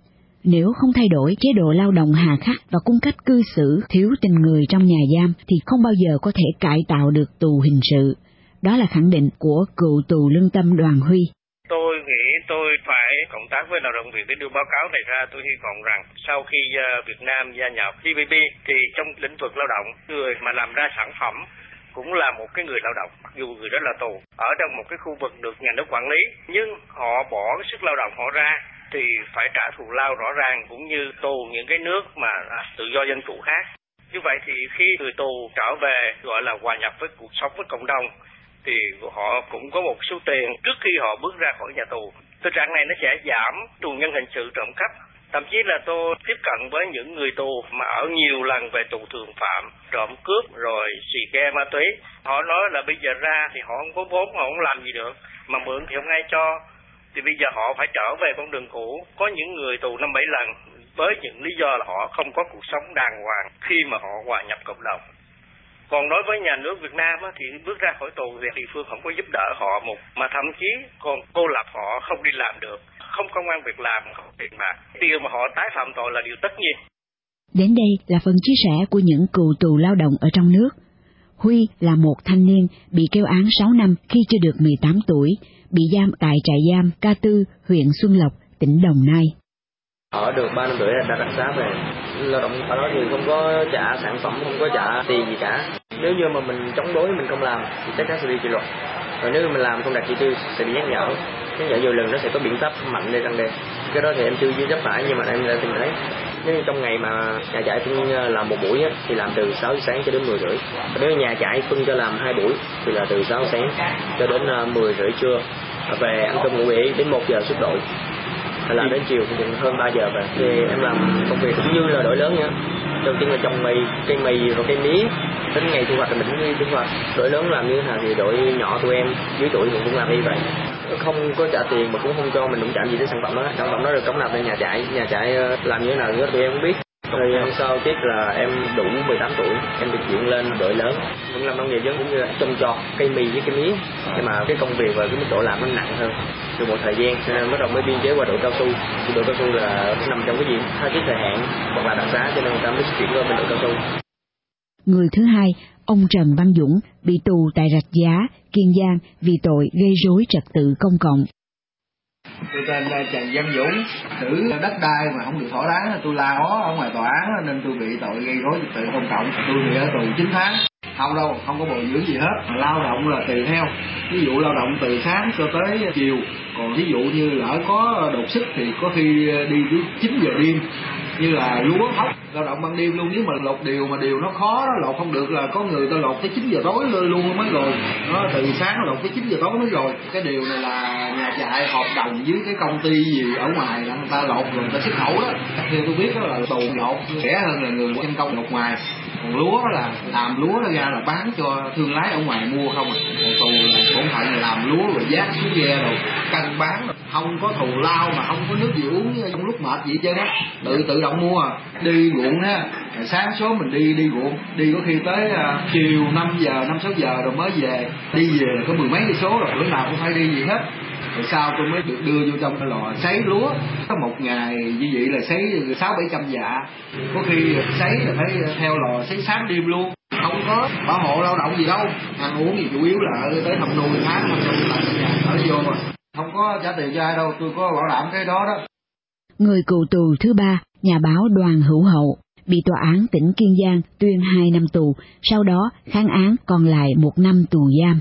Nếu không thay đổi chế độ lao động hà khắc và cung cách cư xử thiếu tình người trong nhà giam thì không bao giờ có thể cải tạo được tù hình sự. Đó là khẳng định của cựu tù lương tâm Đoàn Huy. Tôi nghĩ tôi phải cộng tác với lao động Việt để đưa báo cáo này ra. Tôi hy vọng rằng sau khi Việt Nam gia nhập TPP thì trong lĩnh vực lao động, người mà làm ra sản phẩm cũng là một cái người lao động, mặc dù người đó là tù, ở trong một cái khu vực được nhà nước quản lý, nhưng họ bỏ cái sức lao động họ ra thì phải trả thù lao rõ ràng, cũng như tù những cái nước mà tự do dân chủ khác. Như vậy thì khi người tù trở về gọi là hòa nhập với cuộc sống với cộng đồng thì họ cũng có một số tiền trước khi họ bước ra khỏi nhà tù. Tình trạng này nó sẽ giảm tù nhân hình sự trộm cắp. Thậm chí là tôi tiếp cận với những người tù mà ở nhiều lần về tù thường phạm, trộm cướp rồi xì ke ma túy. Họ nói là bây giờ ra thì họ không có vốn, họ không làm gì được, mà mượn thì không ai cho. Thì bây giờ họ phải trở về con đường cũ. Có những người tù 5-7 lần với những lý do là họ không có cuộc sống đàng hoàng khi mà họ hòa nhập cộng đồng. Còn đối với nhà nước Việt Nam thì bước ra khỏi tù thì địa phương không có giúp đỡ họ một, mà thậm chí còn cô lập họ không đi làm được, không công ăn việc làm, không tiền bạc. Điều mà họ tái phạm tội là điều tất nhiên. Đến đây là phần chia sẻ của những cựu tù lao động ở trong nước. Huy là một thanh niên bị kêu án 6 năm khi chưa được 18 tuổi, bị giam tại trại giam K4, huyện Xuân Lộc, tỉnh Đồng Nai. Ở được 3 năm rưỡi là đã đặc xá về. Lao động ở đó thì không có trả sản phẩm, không có trả tiền gì cả. Nếu như mà mình chống đối, mình không làm thì chắc chắn sẽ bị kỷ luật. Rồi nếu như mình làm không đạt chỉ tiêu sẽ bị nhắc nhở nhiều lần, nó sẽ có biện pháp mạnh để răn đe. Cái đó thì em chưa chấp phải, nhưng mà em đã từng thấy. Nếu như trong ngày mà nhà trại phân làm một buổi thì làm từ 6 giờ sáng cho đến 10 rưỡi. Nếu nhà trại phân cho làm 2 buổi thì là từ 6 giờ sáng cho đến 10 rưỡi trưa. về ăn cơm ngủ nghỉ đến 1 giờ xuất đội, làm đến chiều thì hơn 3 giờ về. Thì em làm công việc cũng như là đội lớn nhá. Đầu tiên là trồng cây mì và cây mía, đến ngày thu hoạch là mình đi thu hoạch. Đội lớn làm như thế nào thì đội nhỏ tụi em dưới tuổi cũng làm như vậy. Không có trả tiền mà cũng không cho mình đụng chạm gì tới sản phẩm đó. Sản phẩm đó được cống nạp lên nhà trại làm như thế nào thì tụi em không biết. Rồi sau tiếp là em đủ 18 tuổi, em được chuyển lên đội lớn. Em làm nông nghiệp giống như là trồng trọt cây mì với cây mía, nhưng mà cái công việc và cái mức độ làm nó nặng hơn. Từ một thời gian cho nên bắt đầu mới biên chế qua đội cao su. Thì đội cao su là nằm trong cái gì thay cái thời hạn hoặc là đặc xá, cho nên người ta mới chuyển qua bên đội cao su. Người thứ hai, ông Trần Văn Dũng bị tù tại Rạch Giá, Kiên Giang vì tội gây rối trật tự công cộng. Tôi tên là Trần Văn Dũng, xử đất đai mà không được thỏa đáng, tôi la ó ở ngoài tòa án nên tôi bị tội gây rối trật tự công cộng. Tôi bị ở tù 9 tháng. Không có bồi dưỡng gì hết, mà lao động là tùy theo. Ví dụ lao động từ sáng cho tới chiều, còn ví dụ như lỡ có đột xuất thì có khi đi đến 9 giờ đêm, như là lúa hóc, lao động ban đêm luôn. Nếu mà lột điều mà điều nó khó đó, lột không được là có người ta lột tới 9 giờ tối luôn mới rồi. Nó từ sáng lột tới 9 giờ tối mới rồi. Cái điều này là nhà trại hợp đồng với cái công ty gì ở ngoài là người ta lột rồi người ta xuất khẩu đó. Theo tôi biết đó là tù lột rẻ hơn là người nhân công lột ngoài. Còn lúa là làm lúa ra là bán cho thương lái ở ngoài mua không à. Còn tù là bổn phận là làm lúa rồi vác xuống ghe rồi cân bán, không có thù lao mà không có nước gì uống trong lúc mệt gì hết á. Tự động mua đi ruộng ha, sáng sớm mình đi ruộng, đi có khi tới chiều 5-6 giờ rồi mới về. Đi về có 10 mấy cây số rồi, bữa nào cũng phải đi gì hết. Rồi sau tôi mới được đưa vô trong cái lò sấy lúa. Một ngày như vậy là sấy 600-700 dạ. Có khi sấy là phải theo lò sấy sáng đêm luôn. Không có bảo hộ lao động gì đâu. Ăn uống thì chủ yếu là tới thăm nuôi tháng, thăm nuôi lại nhà ở vô mà. Không có trả tiền cho ai đâu, tôi có bảo đảm cái đó đó. Người cựu tù thứ ba, nhà báo Đoàn Hữu Hậu, bị tòa án tỉnh Kiên Giang tuyên 2 năm tù, sau đó kháng án còn lại 1 năm tù giam.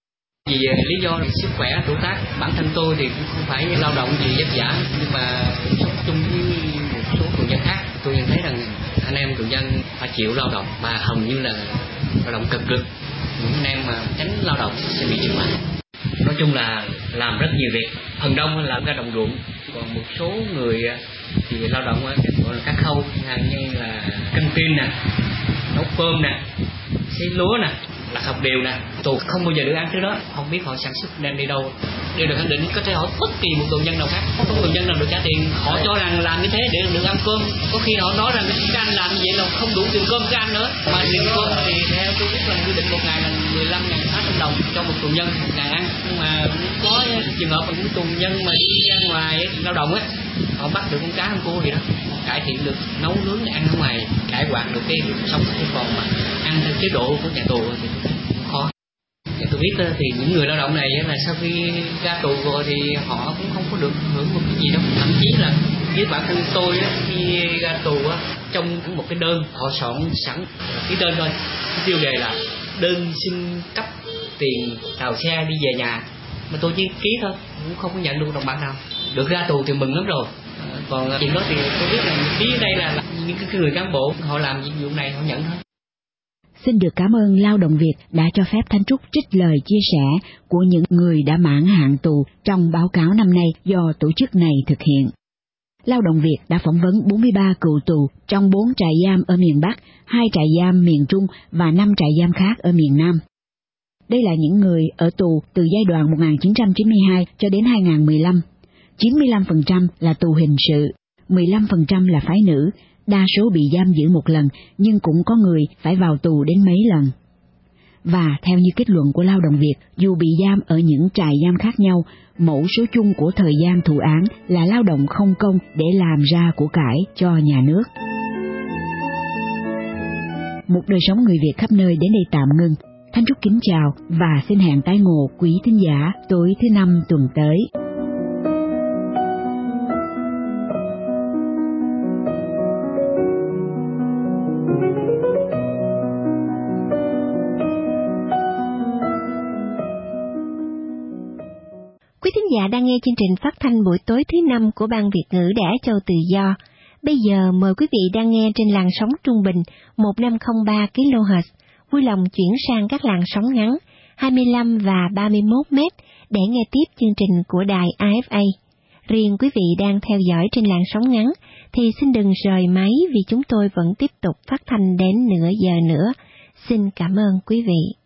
Vì lý do là sức khỏe tuổi tác, bản thân tôi thì cũng không phải lao động gì vất vả, nhưng mà sống chung với một số tù nhân khác, tôi nhận thấy rằng anh em tù nhân phải chịu lao động mà hầu như là lao động cực lực. Những anh em mà tránh lao động sẽ bị trừng phạt. Nói chung là làm rất nhiều việc, phần đông là ra đồng ruộng, còn một số người thì lao động gọi là các khâu như là căng tin nè, nấu cơm nè, xay lúa nè, là học điều nè. Tù không bao giờ được ăn thứ đó, không biết họ sản xuất đem đi đâu. Đều được khẳng định có thể hỏi bất kỳ một tù nhân nào khác, không tù nhân nào được trả tiền. Họ cho rằng làm như thế để được ăn cơm, có khi họ nói rằng cái anh làm như vậy là không đủ tiền cơm cho ăn nữa. Mà tiền cơm thì theo tôi biết là quy định một ngày là 15.800 đồng cho một tù nhân một ngày ăn. Nhưng mà có trường hợp những tù nhân mà đi ra ngoài lao động á, họ bắt được con cá con cua gì đó, cải thiện được nấu nướng ăn ở ngoài, cải quản được cái sống cái còn mà ăn theo chế độ của nhà tù thì khó. Tôi biết thì những người lao động này là sau khi ra tù rồi thì họ cũng không có được hưởng một cái gì đâu. Thậm chí là với bản thân tôi khi ra tù trong một cái đơn họ soạn sẵn cái đơn thôi, cái tiêu đề là đơn xin cấp tiền tàu xe đi về nhà, mà tôi chỉ ký thôi, cũng không có nhận được đồng bạc nào. Được ra tù thì mừng lắm rồi. Còn chuyện đó thì tôi biết là ký ở đây là những cái người cán bộ họ làm nhiệm vụ này họ nhận thôi. Xin được cảm ơn Lao động Việt đã cho phép Thanh Trúc trích lời chia sẻ của những người đã mãn hạn tù trong báo cáo năm nay do tổ chức này thực hiện. Lao động Việt đã phỏng vấn 43 cựu tù trong 4 trại giam ở miền Bắc, 2 trại giam miền Trung và 5 trại giam khác ở miền Nam. Đây là những người ở tù từ giai đoạn 1992 cho đến 2015. 95% là tù hình sự, 15% là phái nữ, đa số bị giam giữ một lần nhưng cũng có người phải vào tù đến mấy lần. Và theo như kết luận của Lao động Việt, dù bị giam ở những trại giam khác nhau, mẫu số chung của thời gian thụ án là lao động không công để làm ra của cải cho nhà nước. Một đời sống người Việt khắp nơi đến đây tạm ngưng. Thanh Trúc kính chào và xin hẹn tái ngộ quý thính giả tối thứ Năm tuần tới. Quý thính giả đang nghe chương trình phát thanh buổi tối thứ Năm của Ban Việt ngữ Đài Á Châu Tự Do. Bây giờ mời quý vị đang nghe trên làn sóng trung bình 1503 kHz, vui lòng chuyển sang các làn sóng ngắn 25 và 31 m để nghe tiếp chương trình của đài AFA. Riêng quý vị đang theo dõi trên làn sóng ngắn thì xin đừng rời máy vì chúng tôi vẫn tiếp tục phát thanh đến nửa giờ nữa. Xin cảm ơn quý vị.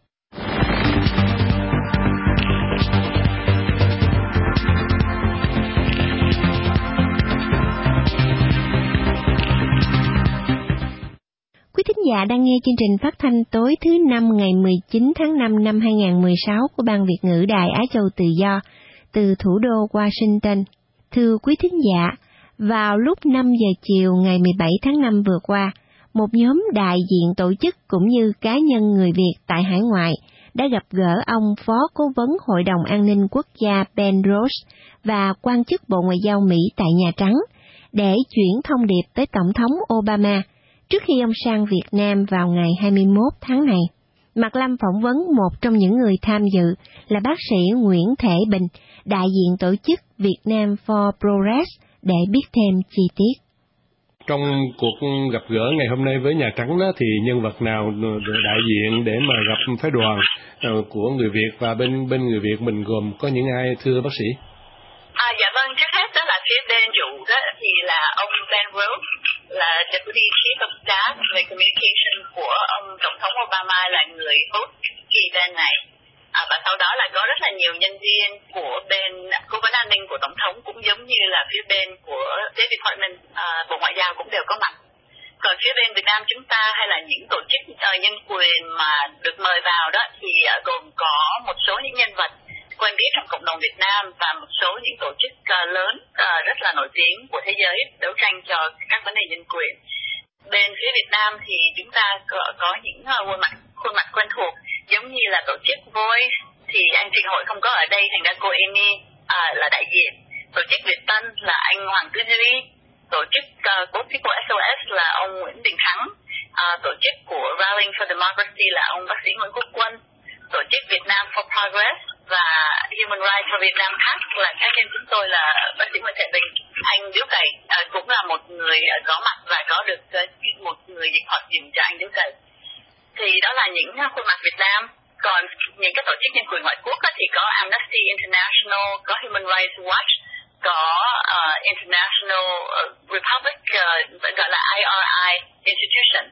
Quý thính giả đang nghe chương trình phát thanh tối thứ Năm ngày 19 tháng 5 năm 2016 của Ban Việt ngữ Đài Á Châu Tự Do từ thủ đô Washington. Thưa quý thính giả, vào lúc 5 giờ chiều ngày 17 tháng 5 vừa qua, một nhóm đại diện tổ chức cũng như cá nhân người Việt tại hải ngoại đã gặp gỡ ông Phó Cố vấn Hội đồng An ninh Quốc gia Ben Rhodes và quan chức Bộ Ngoại giao Mỹ tại Nhà Trắng để chuyển thông điệp tới Tổng thống Obama trước khi ông sang Việt Nam vào ngày 21 tháng này. Mạc Lâm phỏng vấn một trong những người tham dự là bác sĩ Nguyễn Thể Bình, đại diện tổ chức Việt Nam for Progress để biết thêm chi tiết. Trong cuộc gặp gỡ ngày hôm nay với Nhà Trắng đó, thì nhân vật nào đại diện để mà gặp phái đoàn của người Việt và bên người Việt mình gồm có những ai thưa bác sĩ? Dạ vâng, trước hết đó là phía bên chủ đó thì là ông Ben Rhodes, là Deputy Chief of Staff về Communication của ông Tổng thống Obama, là người host kỳ event này. Và sau đó là có rất là nhiều nhân viên của bên Cố vấn an ninh của Tổng thống cũng giống như là phía bên của State Department, Bộ Ngoại giao cũng đều có mặt. Còn phía bên Việt Nam chúng ta hay là những tổ chức nhân quyền mà được mời vào đó thì gồm có một số những nhân vật quen biết trong cộng đồng Việt Nam và một số những tổ chức lớn rất là nổi tiếng của thế giới đấu tranh cho các vấn đề nhân quyền. Bên phía Việt Nam thì chúng ta có những khuôn mặt quen thuộc giống như là tổ chức Voice, thì anh Trịnh Hội không có ở đây thành ra cô Amy là đại diện. Tổ chức Việt Tân là anh Hoàng Tư Duy, tổ chức Both People SOS là ông Nguyễn Đình Thắng, tổ chức của Rallying for Democracy là ông bác sĩ Nguyễn Quốc Quân, tổ chức Việt Nam for Progress và Human Rights for Việt Nam khác là cá nhân chúng tôi là bác sĩ Nguyễn Thể Bình. Anh Điếu Cày cũng là một người có mặt và có được một người dịch thuật dùm cho anh Điếu Cày. Thì đó là những khuôn mặt Việt Nam. Còn những cái tổ chức nhân quyền ngoại quốc thì có Amnesty International, có Human Rights Watch, có International Republic, gọi là IRI Institution.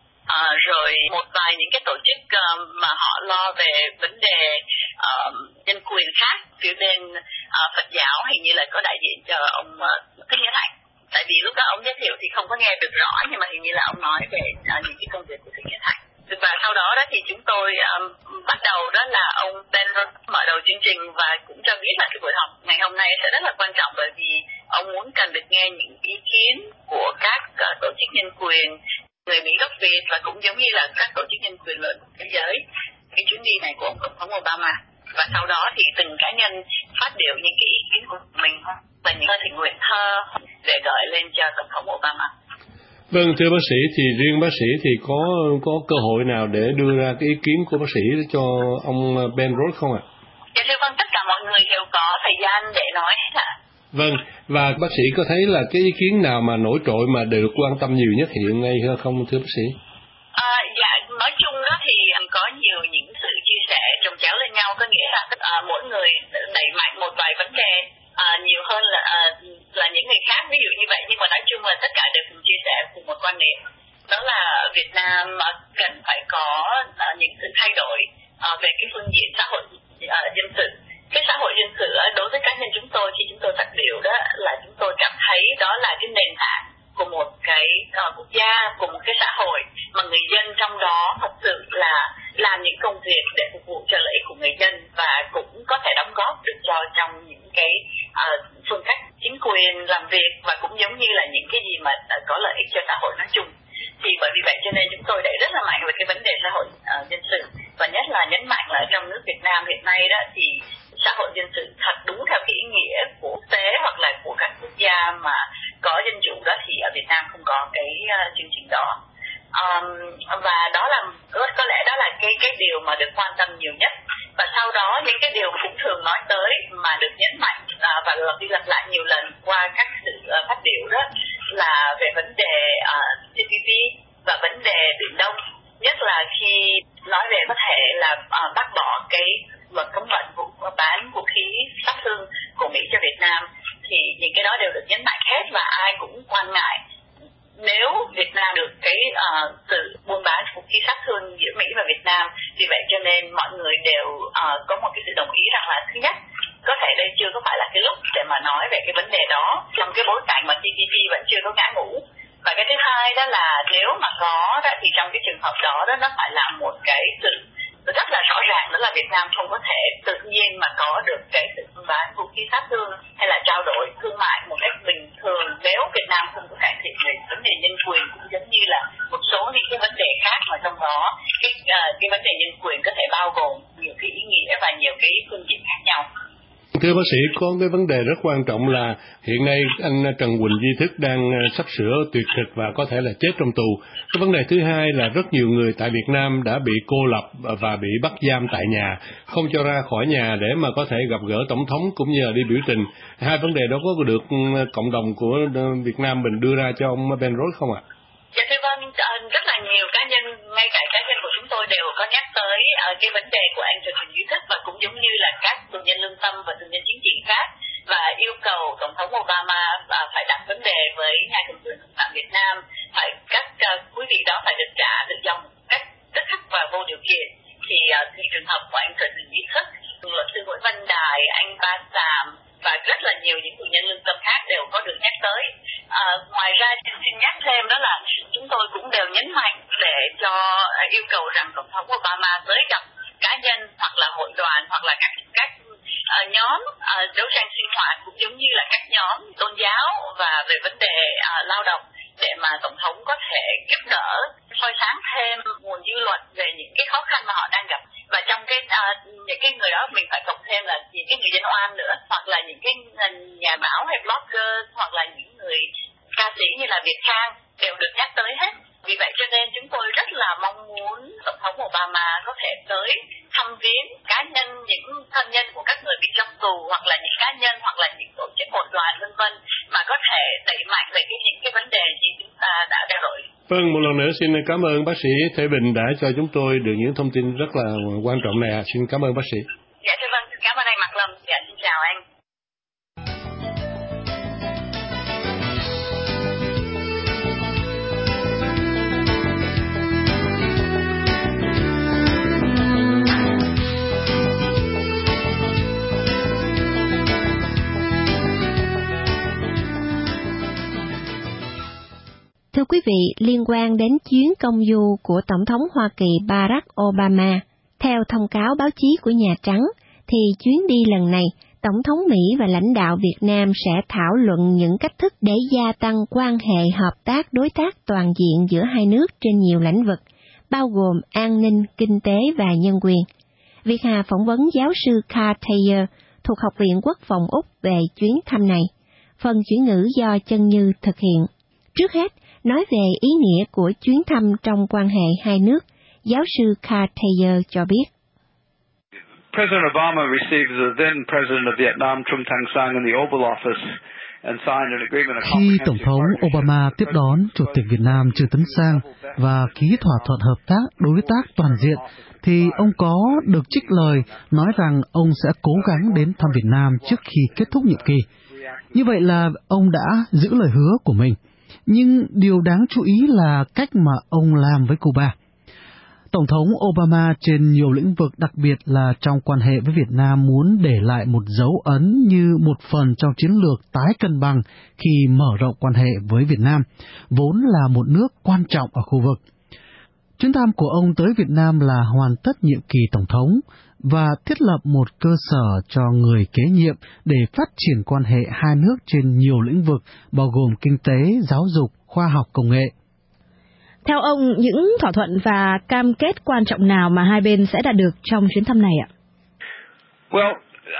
Rồi một vài những cái tổ chức mà họ lo về vấn đề nhân quyền khác. Phía bên Phật giáo hình như là có đại diện cho ông Thích Nhất Hạnh. Tại vì lúc đó ông giới thiệu thì không có nghe được rõ, nhưng mà hình như là ông nói về những cái công việc của Thích Nhất Hạnh. Và sau đó thì chúng tôi bắt đầu đó là ông Ben mở đầu chương trình và cũng cho biết là cái buổi họp ngày hôm nay sẽ rất là quan trọng, bởi vì ông muốn cần được nghe những ý kiến của các tổ chức nhân quyền, người Mỹ gốc Việt và cũng giống như là các tổ chức nhân quyền lớn thế giới cái chuyến đi này của ông Tổng thống Obama. Và sau đó thì từng cá nhân phát biểu những cái ý kiến của mình và những tình nguyện thơ để gửi lên cho Tổng thống Obama. Vâng, thưa bác sĩ, thì riêng bác sĩ thì có cơ hội nào để đưa ra cái ý kiến của bác sĩ cho ông Ben Rhodes không ạ? Dạ thưa vâng, tất cả mọi người đều có thời gian để nói ạ. Vâng, và bác sĩ có thấy là cái ý kiến nào mà nổi trội mà được quan tâm nhiều nhất hiện nay không thưa bác sĩ? Dạ, nói chung đó thì có nhiều những sự chia sẻ chồng chéo lên nhau, có nghĩa là mỗi người đẩy mạnh một vài vấn đề nhiều hơn là những người khác, ví dụ như vậy. Nhưng mà nói chung là tất cả đều cùng chia sẻ cùng một quan điểm, đó là Việt Nam cần phải có những sự thay đổi về cái phương diện xã hội dân sự. Cái xã hội dân sự đối với cá nhân chúng tôi, khi chúng tôi phát biểu đó là chúng tôi cảm thấy đó là cái nền tảng của một cái quốc gia, của một cái xã hội mà người dân trong đó thật sự là làm những công việc để phục vụ cho lợi ích của người dân và cũng có thể đóng góp được cho trong những cái phương cách chính quyền làm việc và cũng giống như là những cái gì mà có lợi ích cho xã hội nói chung. Thì bởi vì vậy cho nên chúng tôi đẩy rất là mạnh về cái vấn đề xã hội dân sự, và nhất là nhấn mạnh là trong nước Việt Nam hiện nay đó thì xã hội dân sự thật đúng theo cái ý nghĩa của quốc tế hoặc là của các quốc gia mà có dân chủ đó, thì ở Việt Nam không có cái chương trình đó. Và đó là có lẽ đó là cái điều mà được quan tâm nhiều nhất. Và sau đó những cái điều cũng thường nói tới mà được nhấn mạnh và lặp đi lặp lại nhiều lần qua các sự phát biểu đó là về vấn đề TPP và vấn đề Biển Đông, nhất là khi nói về có thể là bác bỏ cái luật cấm vận bán đồng ý rằng là thứ nhất, có thể đây chưa có phải là cái lúc để mà nói về cái vấn đề đó trong cái bối cảnh mà TPP vẫn chưa có ngã ngũ. Và cái thứ hai đó là nếu mà có đó, thì trong cái trường hợp đó nó phải là một cái sự rất là rõ ràng, đó là Việt Nam không có thể tự nhiên mà có được cái sự buôn bán vũ khí sát thương hay là trao đổi thương mại một cách bình thường nếu Việt Nam không có cải thiện về vấn đề nhân quyền, cũng giống như là một số những cái vấn đề khác mà trong đó cái vấn đề nhân quyền có thể bao gồm nhiều cái ý nghĩa và nhiều cái phương diện khác nhau. Thưa bác sĩ, có cái vấn đề rất quan trọng là hiện nay anh Trần Huỳnh Duy Thức đang sắp sửa tuyệt thực và có thể là chết trong tù. Cái vấn đề thứ hai là rất nhiều người tại Việt Nam đã bị cô lập và bị bắt giam tại nhà, không cho ra khỏi nhà để mà có thể gặp gỡ Tổng thống cũng như là đi biểu tình. Hai vấn đề đó có được cộng đồng của Việt Nam mình đưa ra cho ông Ben Rhodes không ạ? Dạ thưa vâng, rất là nhiều cá nhân, ngay cả cá nhân của chúng tôi đều có nhắc tới cái vấn đề của anh Trần Huỳnh Duy Thức và cũng giống như là các tù nhân lương tâm và tù nhân chính trị khác, và yêu cầu Tổng thống Obama phải đặt vấn đề với nhà cầm quyền cộng sản Việt Nam, phải các quý vị đó phải được trả tự do một cách rất khắc và vô điều kiện. Thì trường hợp của anh Trần Huỳnh Duy Thức, luật sư Nguyễn Văn Đài, anh Ba Sàm và rất là nhiều những tù nhân lương tâm khác đều có được nhắc tới. Ngoài ra xin nhắc thêm đó là chúng tôi cũng đều nhấn mạnh để cho yêu cầu rằng Tổng thống Obama tới gặp cá nhân hoặc là hội đoàn hoặc là các nhóm đấu tranh sinh hoạt, cũng giống như là các nhóm tôn giáo và về vấn đề lao động, để mà Tổng thống có thể giúp đỡ soi sáng thêm nguồn dư luận về những cái khó khăn mà họ đang gặp. Và trong những cái người đó mình phải cộng thêm là những cái người dân oan nữa, hoặc là những cái nhà báo hay blogger, hoặc là những người ca sĩ như là Việt Khang đều được nhắc tới hết. Vì vậy cho nên chúng tôi rất là mong muốn Tổng thống Obama có thể tới thăm viếng cá nhân, những thân nhân của các người bị trong tù, hoặc là những cá nhân, hoặc là những tổ chức hội đoàn vân vân, mà có thể đẩy mạnh về những cái vấn đề gì chúng ta đã trao đổi. Vâng, một lần nữa xin cảm ơn bác sĩ Thế Bình đã cho chúng tôi được những thông tin rất là quan trọng này. Xin cảm ơn bác sĩ. Dạ thưa vâng, cảm ơn anh Mạc Lâm. Dạ xin chào anh. Thưa quý vị, liên quan đến chuyến công du của Tổng thống Hoa Kỳ Barack Obama, theo thông cáo báo chí của Nhà Trắng, thì chuyến đi lần này, Tổng thống Mỹ và lãnh đạo Việt Nam sẽ thảo luận những cách thức để gia tăng quan hệ hợp tác đối tác toàn diện giữa hai nước trên nhiều lĩnh vực, bao gồm an ninh, kinh tế và nhân quyền. Việt Hà phỏng vấn giáo sư Carl Thayer thuộc Học viện Quốc phòng Úc về chuyến thăm này. Phần chuyển ngữ do Chân Như thực hiện. Trước hết, nói về ý nghĩa của chuyến thăm trong quan hệ hai nước, giáo sư Carl Thayer cho biết. President Obama received the then President of Vietnam, Trung Thanh Sang, in the Oval Office and signed an agreement. Khi Tổng thống Obama tiếp đón Chủ tịch Việt Nam Trương Tấn Sang và ký thỏa thuận hợp tác đối tác toàn diện, thì ông có được trích lời nói rằng ông sẽ cố gắng đến thăm Việt Nam trước khi kết thúc nhiệm kỳ. Như vậy là ông đã giữ lời hứa của mình. Nhưng điều đáng chú ý là cách mà ông làm với Cuba. Tổng thống Obama trên nhiều lĩnh vực, đặc biệt là trong quan hệ với Việt Nam, muốn để lại một dấu ấn như một phần trong chiến lược tái cân bằng khi mở rộng quan hệ với Việt Nam, vốn là một nước quan trọng ở khu vực. Chuyến thăm của ông tới Việt Nam là hoàn tất nhiệm kỳ Tổng thống và thiết lập một cơ sở cho người kế nhiệm để phát triển quan hệ hai nước trên nhiều lĩnh vực, bao gồm kinh tế, giáo dục, khoa học công nghệ. Theo ông, những thỏa thuận và cam kết quan trọng nào mà hai bên sẽ đạt được trong chuyến thăm này ạ? Well,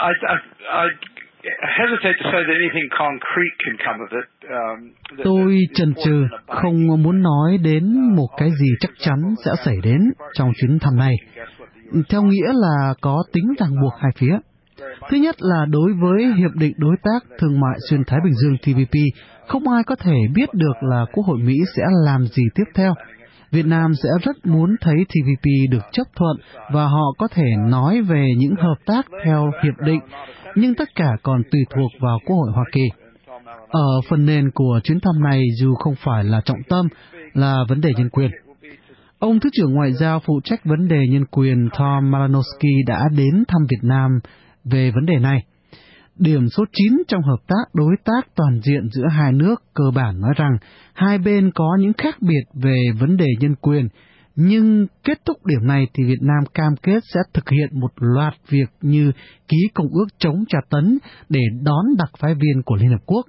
I hesitate to say that anything concrete can come of it. Tôi chần chừ không muốn nói đến một cái gì chắc chắn sẽ xảy đến trong chuyến thăm này, theo nghĩa là có tính ràng buộc hai phía. Thứ nhất là đối với Hiệp định Đối tác Thương mại Xuyên Thái Bình Dương TPP, không ai có thể biết được là Quốc hội Mỹ sẽ làm gì tiếp theo. Việt Nam sẽ rất muốn thấy TPP được chấp thuận và họ có thể nói về những hợp tác theo hiệp định, nhưng tất cả còn tùy thuộc vào Quốc hội Hoa Kỳ. Ở phần nền của chuyến thăm này, dù không phải là trọng tâm, là vấn đề nhân quyền. Ông Thứ trưởng Ngoại giao phụ trách vấn đề nhân quyền Tom Malinowski đã đến thăm Việt Nam về vấn đề này. Điểm số 9 trong hợp tác đối tác toàn diện giữa hai nước cơ bản nói rằng hai bên có những khác biệt về vấn đề nhân quyền, nhưng kết thúc điểm này thì Việt Nam cam kết sẽ thực hiện một loạt việc như ký công ước chống tra tấn để đón đặc phái viên của Liên Hợp Quốc.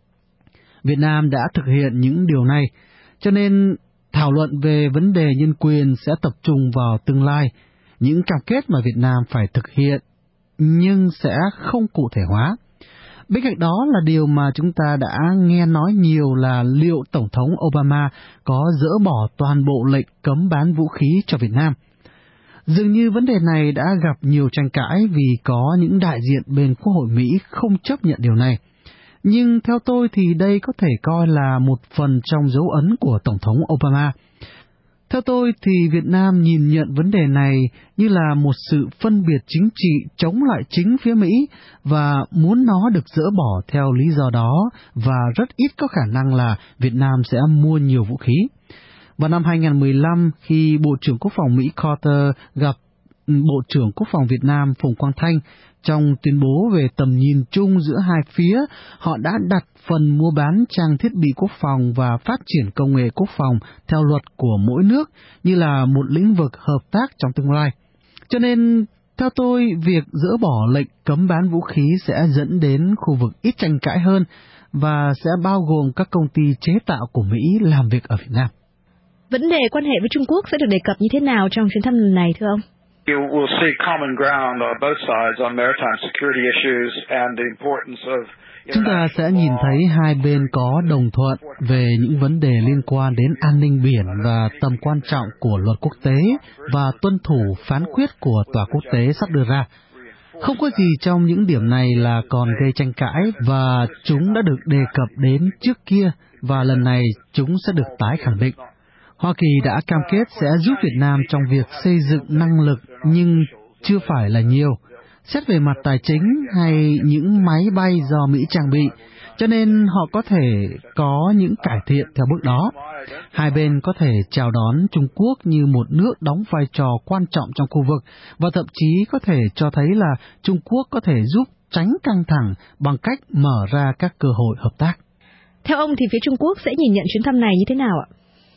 Việt Nam đã thực hiện những điều này, cho nên thảo luận về vấn đề nhân quyền sẽ tập trung vào tương lai, những cam kết mà Việt Nam phải thực hiện nhưng sẽ không cụ thể hóa. Bên cạnh đó là điều mà chúng ta đã nghe nói nhiều là liệu Tổng thống Obama có dỡ bỏ toàn bộ lệnh cấm bán vũ khí cho Việt Nam. Dường như vấn đề này đã gặp nhiều tranh cãi vì có những đại diện bên Quốc hội Mỹ không chấp nhận điều này. Nhưng theo tôi thì đây có thể coi là một phần trong dấu ấn của Tổng thống Obama. Theo tôi thì Việt Nam nhìn nhận vấn đề này như là một sự phân biệt chính trị chống lại chính phía Mỹ và muốn nó được dỡ bỏ theo lý do đó, và rất ít có khả năng là Việt Nam sẽ mua nhiều vũ khí. Vào năm 2015, khi Bộ trưởng Quốc phòng Mỹ Carter gặp Bộ trưởng Quốc phòng Việt Nam Phùng Quang Thanh, trong tuyên bố về tầm nhìn chung giữa hai phía, họ đã đặt phần mua bán trang thiết bị quốc phòng và phát triển công nghệ quốc phòng theo luật của mỗi nước như là một lĩnh vực hợp tác trong tương lai. Cho nên, theo tôi, việc dỡ bỏ lệnh cấm bán vũ khí sẽ dẫn đến khu vực ít tranh cãi hơn và sẽ bao gồm các công ty chế tạo của Mỹ làm việc ở Việt Nam. Vấn đề quan hệ với Trung Quốc sẽ được đề cập như thế nào trong chuyến thăm lần này thưa ông? You will see common ground on both sides on maritime security issues and the importance of. Chúng ta sẽ nhìn thấy hai bên có đồng thuận về những vấn đề liên quan đến an ninh biển và tầm quan trọng của luật quốc tế và tuân thủ phán quyết của tòa quốc tế sắp đưa ra. Không có gì trong những điểm này là còn gây tranh cãi và chúng đã được đề cập đến trước kia và lần này chúng sẽ được tái khẳng định. Hoa Kỳ đã cam kết sẽ giúp Việt Nam trong việc xây dựng năng lực nhưng chưa phải là nhiều, xét về mặt tài chính hay những máy bay do Mỹ trang bị, cho nên họ có thể có những cải thiện theo bước đó. Hai bên có thể chào đón Trung Quốc như một nước đóng vai trò quan trọng trong khu vực và thậm chí có thể cho thấy là Trung Quốc có thể giúp tránh căng thẳng bằng cách mở ra các cơ hội hợp tác. Theo ông thì phía Trung Quốc sẽ nhìn nhận chuyến thăm này như thế nào ạ?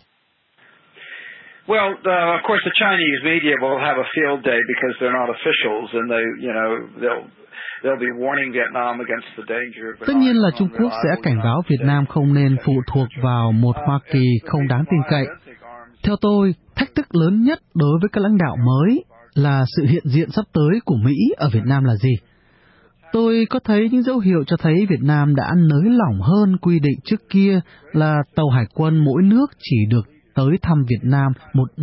Well, of course, the Chinese media will have a field day because they're not officials, and they'll be warning Vietnam against the danger of. Tất nhiên là Trung Quốc sẽ cảnh báo Việt Nam không nên phụ thuộc vào một Hoa Kỳ không đáng tin cậy. Theo tôi, thách thức lớn nhất đối với các lãnh đạo mới là sự hiện diện sắp tới của Mỹ ở Việt Nam là gì? Tôi có thấy những dấu hiệu cho thấy Việt Nam đã nới lỏng hơn quy định trước kia là tàu hải quân mỗi nước chỉ được tới thăm Việt Nam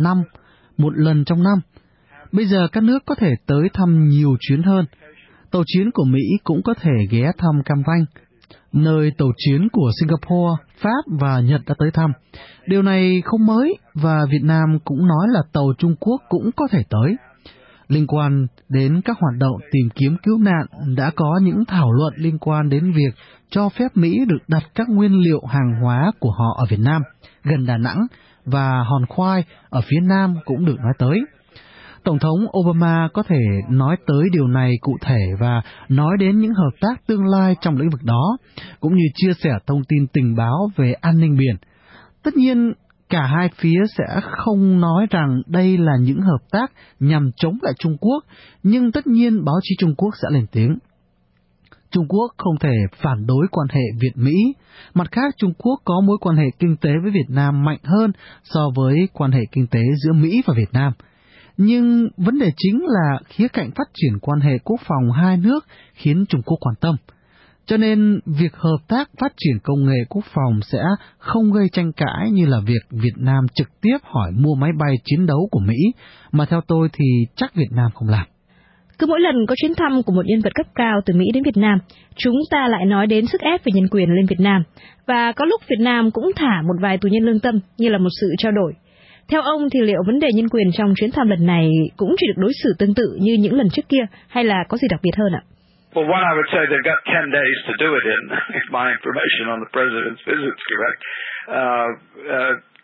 một lần trong năm. Bây giờ các nước có thể tới thăm nhiều chuyến hơn. Tàu chiến của Mỹ cũng có thể ghé thăm Cam Ranh, nơi tàu chiến của Singapore, Pháp và Nhật đã tới thăm. Điều này không mới và Việt Nam cũng nói là tàu Trung Quốc cũng có thể tới. Liên quan đến các hoạt động tìm kiếm cứu nạn, đã có những thảo luận liên quan đến việc cho phép Mỹ được đặt các nguyên liệu hàng hóa của họ ở Việt Nam, gần Đà Nẵng, và hòn khoai ở phía Nam cũng được nói tới. Tổng thống Obama có thể nói tới điều này cụ thể và nói đến những hợp tác tương lai trong lĩnh vực đó, cũng như chia sẻ thông tin tình báo về an ninh biển. Tất nhiên, cả hai phía sẽ không nói rằng đây là những hợp tác nhằm chống lại Trung Quốc, nhưng tất nhiên báo chí Trung Quốc sẽ lên tiếng. Trung Quốc không thể phản đối quan hệ Việt-Mỹ. Mặt khác, Trung Quốc có mối quan hệ kinh tế với Việt Nam mạnh hơn so với quan hệ kinh tế giữa Mỹ và Việt Nam. Nhưng vấn đề chính là khía cạnh phát triển quan hệ quốc phòng hai nước khiến Trung Quốc quan tâm. Cho nên, việc hợp tác phát triển công nghệ quốc phòng sẽ không gây tranh cãi như là việc Việt Nam trực tiếp hỏi mua máy bay chiến đấu của Mỹ, mà theo tôi thì chắc Việt Nam không làm. Cứ mỗi lần có chuyến thăm của một nhân vật cấp cao từ Mỹ đến Việt Nam, chúng ta lại nói đến sức ép về nhân quyền lên Việt Nam, và có lúc Việt Nam cũng thả một vài tù nhân lương tâm như là một sự trao đổi. Theo ông thì liệu vấn đề nhân quyền trong chuyến thăm lần này cũng chỉ được đối xử tương tự như những lần trước kia, hay là có gì đặc biệt hơn ạ? Well, one, I would say they've got 10 days to do it in, if my information on the president's visit is correct.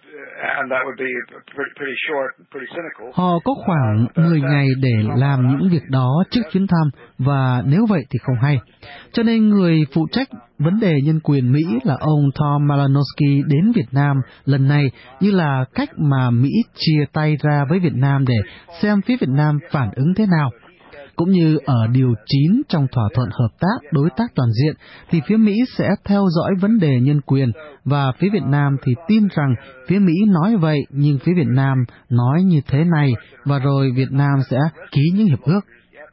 Họ có khoảng 10 ngày để làm những việc đó trước chuyến thăm, và nếu vậy thì không hay. Cho nên người phụ trách vấn đề nhân quyền Mỹ là ông Tom Malinowski đến Việt Nam lần này như là cách mà Mỹ chia tay ra với Việt Nam để xem phía Việt Nam phản ứng thế nào. Cũng như ở điều 9 trong thỏa thuận hợp tác đối tác toàn diện, thì phía Mỹ sẽ theo dõi vấn đề nhân quyền, và phía Việt Nam thì tin rằng phía Mỹ nói vậy, nhưng phía Việt Nam nói như thế này, và rồi Việt Nam sẽ ký những hiệp ước.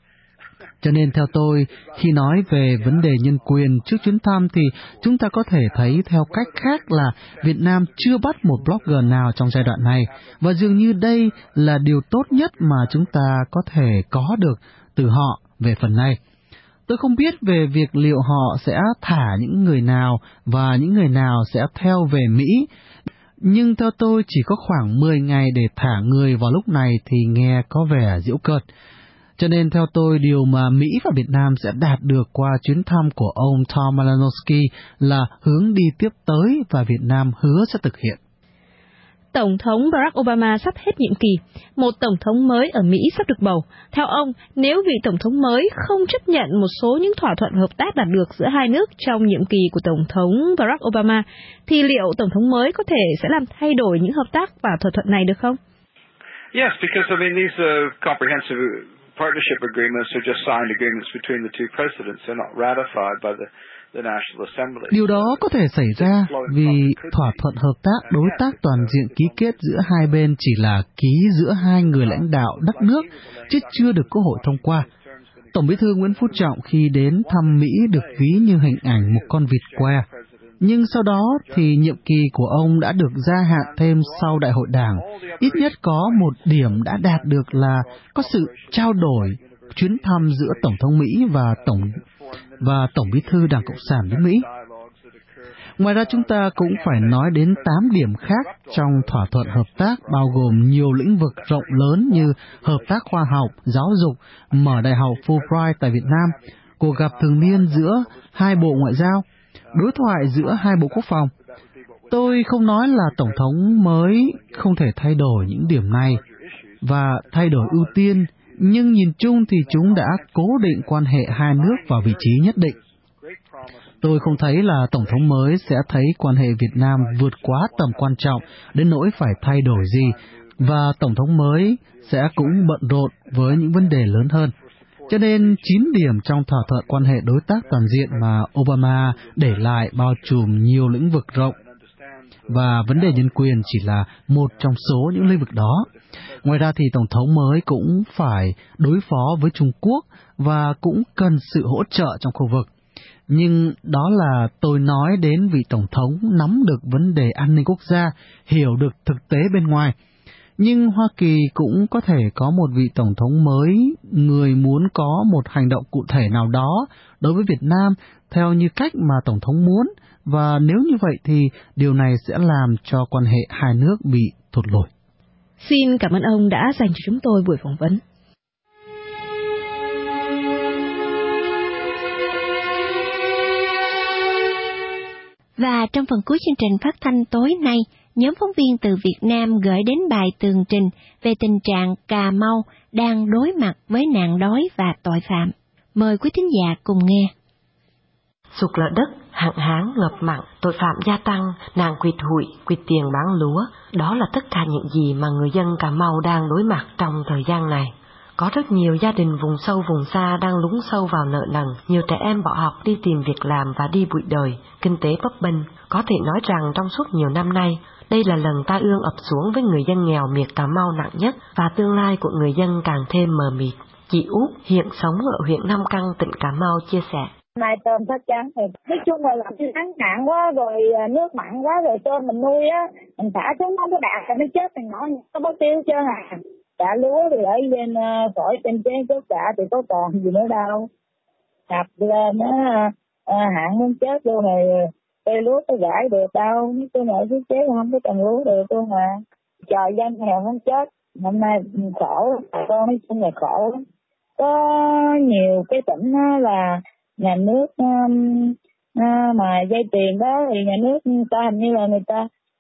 Cho nên theo tôi, khi nói về vấn đề nhân quyền trước chuyến thăm thì chúng ta có thể thấy theo cách khác là Việt Nam chưa bắt một blogger nào trong giai đoạn này, và dường như đây là điều tốt nhất mà chúng ta có thể có được từ họ về phần này. Tôi không biết về việc liệu họ sẽ thả những người nào và những người nào sẽ theo về Mỹ, nhưng theo tôi chỉ có khoảng 10 ngày để thả người vào lúc này thì nghe có vẻ giễu cợt. Cho nên theo tôi, điều mà Mỹ và Việt Nam sẽ đạt được qua chuyến thăm của ông Tom Malinowski là hướng đi tiếp tới và Việt Nam hứa sẽ thực hiện. Tổng thống Barack Obama sắp hết nhiệm kỳ, một tổng thống mới ở Mỹ sắp được bầu. Theo ông, nếu vị tổng thống mới không chấp nhận một số những thỏa thuận hợp tác đạt được giữa hai nước trong nhiệm kỳ của tổng thống Barack Obama, thì liệu tổng thống mới có thể sẽ làm thay đổi những hợp tác và thỏa thuận này được không? Yes, because these are comprehensive partnership agreements are just signed agreements between the two presidents. They're not ratified by the National Assembly. Điều đó có thể xảy ra vì thỏa thuận hợp tác đối tác toàn diện ký kết giữa hai bên chỉ là ký giữa hai người lãnh đạo đất nước, chứ chưa được Quốc hội thông qua. Tổng Bí thư Nguyễn Phú Trọng khi đến thăm Mỹ được ví như hình ảnh một con vịt que. Nhưng sau đó thì nhiệm kỳ của ông đã được gia hạn thêm sau Đại hội Đảng. Ít nhất có một điểm đã đạt được là có sự trao đổi chuyến thăm giữa Tổng thống Mỹ và Tổng Bí thư Đảng Cộng sản đến Mỹ. Ngoài ra chúng ta cũng phải nói đến 8 điểm khác trong thỏa thuận hợp tác, bao gồm nhiều lĩnh vực rộng lớn như hợp tác khoa học, giáo dục, mở đại học Fulbright tại Việt Nam, cuộc gặp thường niên giữa hai bộ ngoại giao, đối thoại giữa hai bộ quốc phòng. Tôi không nói là Tổng thống mới không thể thay đổi những điểm này và thay đổi ưu tiên, nhưng nhìn chung thì chúng đã cố định quan hệ hai nước vào vị trí nhất định. Tôi không thấy là Tổng thống mới sẽ thấy quan hệ Việt Nam vượt quá tầm quan trọng đến nỗi phải thay đổi gì, và Tổng thống mới sẽ cũng bận rộn với những vấn đề lớn hơn. Cho nên 9 điểm trong thỏa thuận quan hệ đối tác toàn diện mà Obama để lại bao trùm nhiều lĩnh vực rộng, và vấn đề nhân quyền chỉ là một trong số những lĩnh vực đó. Ngoài ra thì Tổng thống mới cũng phải đối phó với Trung Quốc và cũng cần sự hỗ trợ trong khu vực. Nhưng đó là tôi nói đến vị Tổng thống nắm được vấn đề an ninh quốc gia, hiểu được thực tế bên ngoài. Nhưng Hoa Kỳ cũng có thể có một vị Tổng thống mới, người muốn có một hành động cụ thể nào đó đối với Việt Nam theo như cách mà Tổng thống muốn, và nếu như vậy thì điều này sẽ làm cho quan hệ hai nước bị thụt lùi. Xin cảm ơn ông đã dành cho chúng tôi buổi phỏng vấn. Và trong phần cuối chương trình phát thanh tối nay, nhóm phóng viên từ Việt Nam gửi đến bài tường trình về tình trạng Cà Mau đang đối mặt với nạn đói và tội phạm. Mời quý thính giả cùng nghe. Sụt lở đất, hạn hán, ngập mặn, tội phạm gia tăng, nạn quỵt hụi, quỵt tiền bán lúa, đó là tất cả những gì mà người dân Cà Mau đang đối mặt trong thời gian này. Có rất nhiều gia đình vùng sâu vùng xa đang lún sâu vào nợ nần, nhiều trẻ em bỏ học đi tìm việc làm và đi bụi đời, kinh tế bấp bênh. Có thể nói rằng trong suốt nhiều năm nay, đây là lần tai ương ập xuống với người dân nghèo miệt Cà Mau nặng nhất, và tương lai của người dân càng thêm mờ mịt. Chị Út hiện sống ở huyện Nam Căn, tỉnh Cà Mau chia sẻ. Nay tôm thất trắng thì nói chung là làm nắng hạn quá rồi, nước mặn quá rồi, tôm mình nuôi á, mình thả xuống không có đạt thì nó chết, mình nói có bao tiêu chưa à. Cả lúa thì ở bên khỏi trên trên cái cả thì có còn gì nữa đâu, đập lên nó hạn muốn chết luôn rồi, cây lúa có gãi được đâu, nói chung là cái chế không có trồng lúa được luôn mà. Trời dân nghèo không chết, hôm nay khổ, con nói chung là khổ lắm. Có nhiều cái tỉnh là nhà nước mà dây tiền đó thì nhà nước người ta hình như là người ta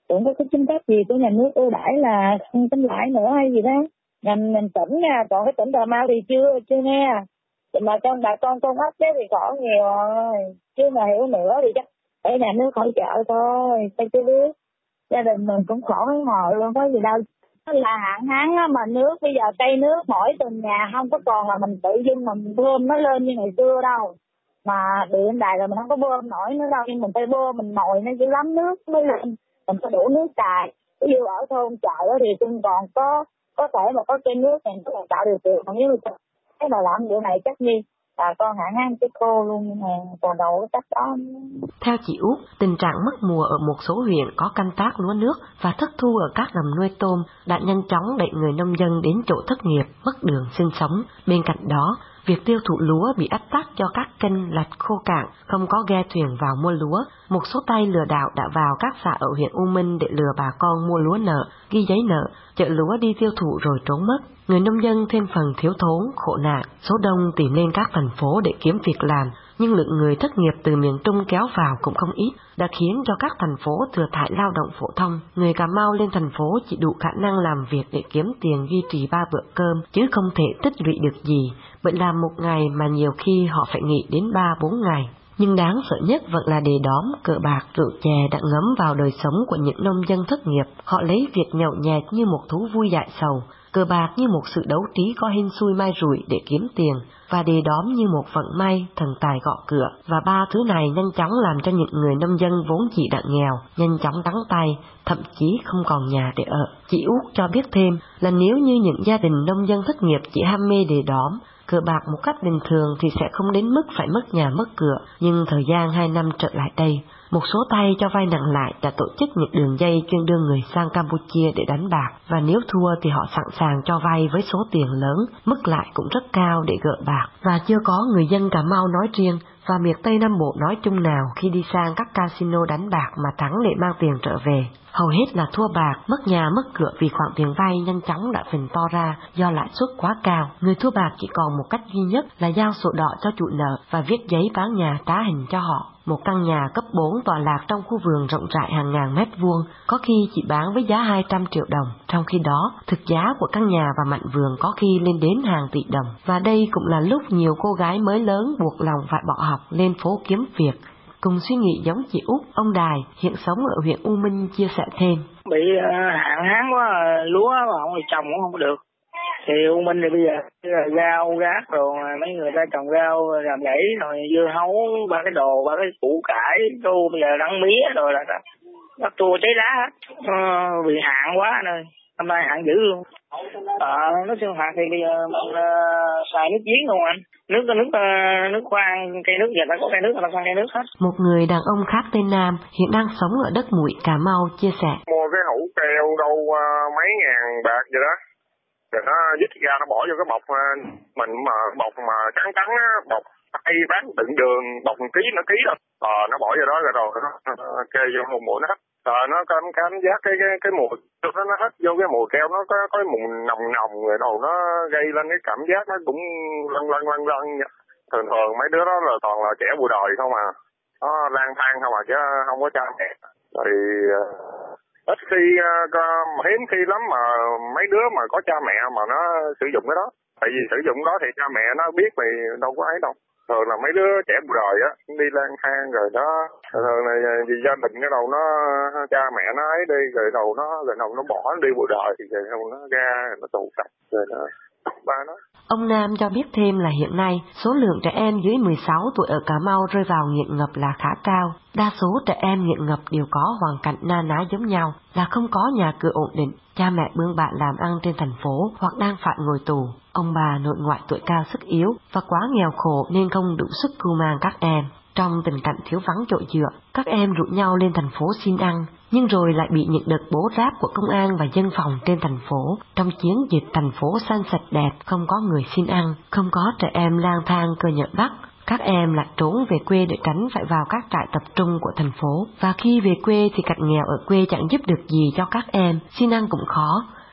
cũng có cái chính sách gì của nhà nước ưu đãi là không tính lãi nữa hay gì đó. Ngành tỉnh nha, còn cái tỉnh Cà Mau thì chưa nghe. Mà con bà con ấp thì khổ nhiều rồi, chứ mà hiểu nữa thì chắc để nhà nước hỗ trợ thôi. Tôi chưa biết, gia đình mình cũng khổ mấy hồi luôn, có gì đâu. Nó là hạn hán á, mà nước bây giờ cây nước mỗi từng nhà không có còn là mình tự dưng mình bơm nó lên như ngày xưa đâu. Mà điện đài rồi mình không có bơm nổi nữa đâu, nhưng mình phải bơm, mình mồi nó chỉ lắm nước mới lên, mình có đủ nước xài. Ví dụ ở thôn chợ thì cũng còn có thể mà có cây nước này nó tạo điều kiện, còn nếu cái mà làm điều này chắc như bà con hạn hán cái cô luôn mà còn đầu cái cách đó. Theo chị Út, tình trạng mất mùa ở một số huyện có canh tác lúa nước và thất thu ở các đầm nuôi tôm đã nhanh chóng đẩy người nông dân đến chỗ thất nghiệp, mất đường sinh sống. Bên cạnh đó, việc tiêu thụ lúa bị ách tắc do các kênh lạch khô cạn, không có ghe thuyền vào mua lúa. Một số tay lừa đảo đã vào các xã ở huyện U Minh để lừa bà con mua lúa nợ, ghi giấy nợ, chở lúa đi tiêu thụ rồi trốn mất. Người nông dân thêm phần thiếu thốn, khổ nạn, số đông tìm lên các thành phố để kiếm việc làm, nhưng lượng người thất nghiệp từ miền Trung kéo vào cũng không ít, đã khiến cho các thành phố thừa thãi lao động phổ thông. Người Cà Mau lên thành phố chỉ đủ khả năng làm việc để kiếm tiền duy trì 3 bữa cơm, chứ không thể tích lũy được gì, bởi làm một ngày mà nhiều khi họ phải nghỉ đến 3-4 ngày. Nhưng đáng sợ nhất vẫn là đề đóm, cờ bạc, rượu chè đã ngấm vào đời sống của những nông dân thất nghiệp. Họ lấy việc nhậu nhẹt như một thú vui dại sầu, cờ bạc như một sự đấu trí có hên xui mai rủi để kiếm tiền, và đề đóm như một vận may, thần tài gõ cửa. Và ba thứ này nhanh chóng làm cho những người nông dân vốn chỉ đã nghèo, nhanh chóng đắng tay, thậm chí không còn nhà để ở. Chị Út cho biết thêm là nếu như những gia đình nông dân thất nghiệp chỉ ham mê đề đóm, cờ bạc một cách bình thường thì sẽ không đến mức phải mất nhà mất cửa, nhưng thời gian 2 năm trở lại đây, một số tay cho vay nặng lãi đã tổ chức những đường dây chuyên đưa người sang Campuchia để đánh bạc, và nếu thua thì họ sẵn sàng cho vay với số tiền lớn, mức lãi cũng rất cao để gỡ bạc. Và chưa có người dân Cà Mau nói riêng và miền Tây Nam Bộ nói chung nào khi đi sang các casino đánh bạc mà thắng để mang tiền trở về. Hầu hết là thua bạc, mất nhà mất cửa vì khoản tiền vay nhanh chóng đã phình to ra do lãi suất quá cao. Người thua bạc chỉ còn một cách duy nhất là giao sổ đỏ cho chủ nợ và viết giấy bán nhà trá hình cho họ. Một căn nhà cấp 4 tọa lạc trong khu vườn rộng rãi hàng ngàn mét vuông, có khi chỉ bán với giá 200 triệu đồng. Trong khi đó, thực giá của căn nhà và mảnh vườn có khi lên đến hàng tỷ đồng. Và đây cũng là lúc nhiều cô gái mới lớn buộc lòng phải bỏ học lên phố kiếm việc. Cùng suy nghĩ giống chị Út, ông Đài, hiện sống ở huyện U Minh chia sẻ thêm. Bị hạn hán quá, lúa mà không thì trồng cũng không được. Thì U Minh thì bây giờ rau gác rồi mấy người ta trồng rau làm rẫy rồi dưa hấu, ba cái củ cải, rau bây giờ đắng mía rồi là nó tua cháy lá hết. Bị hạn quá anh ơi, năm nay hạn dữ luôn. Nó sinh hoạt thì bây giờ mình xài nước giếng không anh? Nước khoan, cây nước giờ ta có cây nước, ta khoan cây nước hết. Một người đàn ông khác tên Nam hiện đang sống ở đất Mũi, Cà Mau chia sẻ. Mua cái hũ keo đâu mấy ngàn bạc vậy đó. Rồi nó dứt ra nó bỏ vô cái bọc mình mà bọc mà trắng á, bọc tay bán đựng đường, bọc 1 ký nó ký đâu. Nó bỏ vô đó rồi nó kê vô một mũi nó hết. Nó có cảm giác cái mùi nó hết vô cái mùi keo, nó có cái mùi nồng rồi đầu nó gây lên cái cảm giác nó cũng lân vậy. Thường mấy đứa đó là toàn là trẻ bụi đời không à, nó lang thang không à chứ không có cha mẹ. Rồi ít khi hiếm khi lắm mà mấy đứa mà có cha mẹ mà nó sử dụng cái đó, tại vì sử dụng đó thì cha mẹ nó biết thì đâu có ấy đâu. Thường là mấy đứa trẻ bụi đời á đi lang thang rồi đó, thường là vì gia đình cái đầu nó cha mẹ nó ấy đi rồi đầu nó bỏ nó đi bụi đời thì rồi đầu nó ra nó tụ tập rồi nó ba nó. Ông Nam cho biết thêm là hiện nay số lượng trẻ em dưới 16 tuổi ở Cà Mau rơi vào nghiện ngập là khá cao. Đa số trẻ em nghiện ngập đều có hoàn cảnh na ná giống nhau, là không có nhà cửa ổn định, cha mẹ bươn bạ làm ăn trên thành phố hoặc đang phải ngồi tù. Ông bà nội ngoại tuổi cao sức yếu và quá nghèo khổ nên không đủ sức cưu mang các em. Trong tình cảnh thiếu vắng chỗ dựa, các em rủ nhau lên thành phố xin ăn, nhưng rồi lại bị những đợt bố ráp của công an và dân phòng trên thành phố. Trong chiến dịch thành phố xanh sạch đẹp, không có người xin ăn, không có trẻ em lang thang cơ nhỡ Bắc. Các em lại trốn về quê để tránh phải vào các trại tập trung của thành phố. Và khi về quê thì cảnh nghèo ở quê chẳng giúp được gì cho các em, xin ăn cũng khó.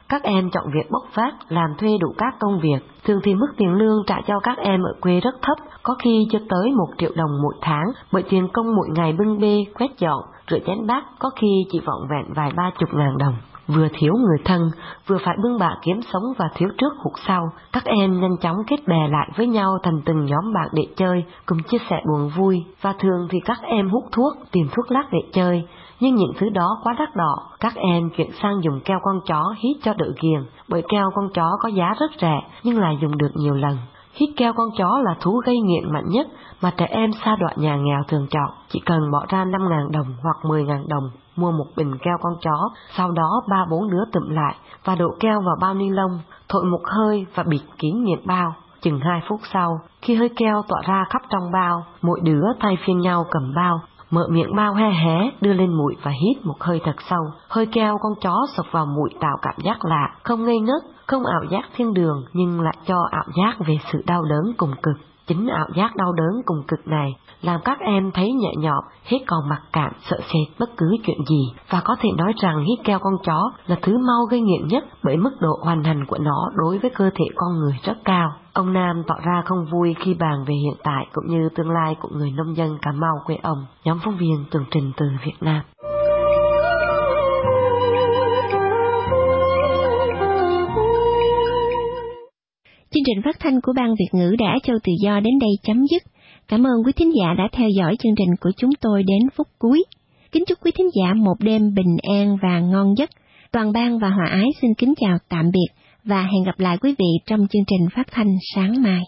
Các em chọn việc bốc vác, làm thuê đủ các công việc. Thường thì mức tiền lương trả cho các em ở quê rất thấp, có khi chưa tới 1 triệu đồng mỗi tháng, bởi tiền công mỗi ngày bưng bê, quét dọn, rửa chén bát có khi chỉ vỏn vẹn vài 30.000 đồng. Vừa thiếu người thân, vừa phải bưng bạ kiếm sống và thiếu trước hụt sau, các em nhanh chóng kết bè lại với nhau thành từng nhóm bạn để chơi, cùng chia sẻ buồn vui. Và thường thì các em hút thuốc, tìm thuốc lắc để chơi, nhưng những thứ đó quá đắt đỏ, các em chuyển sang dùng keo con chó hít cho đỡ ghiền, bởi keo con chó có giá rất rẻ nhưng lại dùng được nhiều lần. Hít keo con chó là thú gây nghiện mạnh nhất mà trẻ em sa đọa nhà nghèo thường chọn. Chỉ cần bỏ ra 5.000 đồng hoặc 10.000 đồng mua một bình keo con chó, sau đó 3-4 đứa tụm lại và đổ keo vào bao ni lông, thổi một hơi và bịt kín miệng bao. Chừng 2 phút sau, khi hơi keo tỏa ra khắp trong bao, mỗi đứa thay phiên nhau cầm bao, mở miệng bao hé hé, đưa lên mũi và hít một hơi thật sâu. Hơi keo con chó sộc vào mũi tạo cảm giác lạ, không ngây ngất, không ảo giác thiên đường, nhưng lại cho ảo giác về sự đau đớn cùng cực. Chính ảo giác đau đớn cùng cực này làm các em thấy nhẹ nhõm, hết còn mặc cảm, sợ sệt bất cứ chuyện gì. Và có thể nói rằng hít keo con chó là thứ mau gây nghiện nhất bởi mức độ hoành hành của nó đối với cơ thể con người rất cao. Ông Nam tỏ ra không vui khi bàn về hiện tại cũng như tương lai của người nông dân Cà Mau quê ông. Nhóm phóng viên tường trình từ Việt Nam. Chương trình phát thanh của Ban Việt ngữ Đài Á Châu Tự Do đến đây chấm dứt. Cảm ơn quý thính giả đã theo dõi chương trình của chúng tôi đến phút cuối. Kính chúc quý thính giả một đêm bình an và ngon giấc. Toàn ban và Hòa Ái xin kính chào tạm biệt và hẹn gặp lại quý vị trong chương trình phát thanh sáng mai.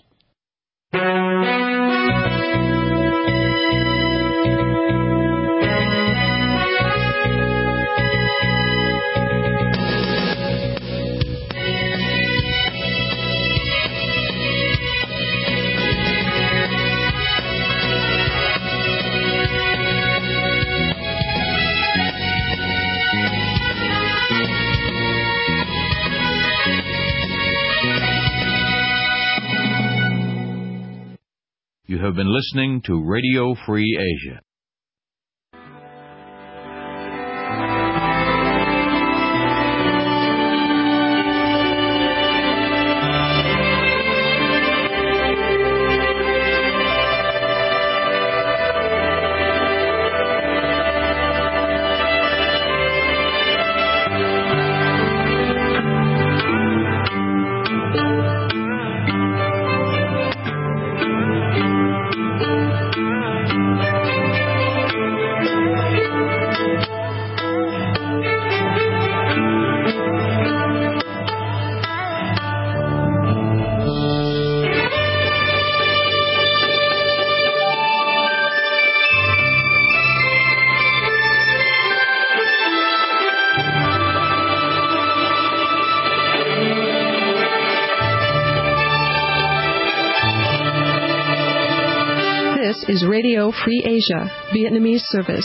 You have been listening to Radio Free Asia. Is Radio Free Asia, Vietnamese service.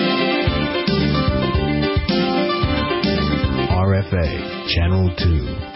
Channel 2.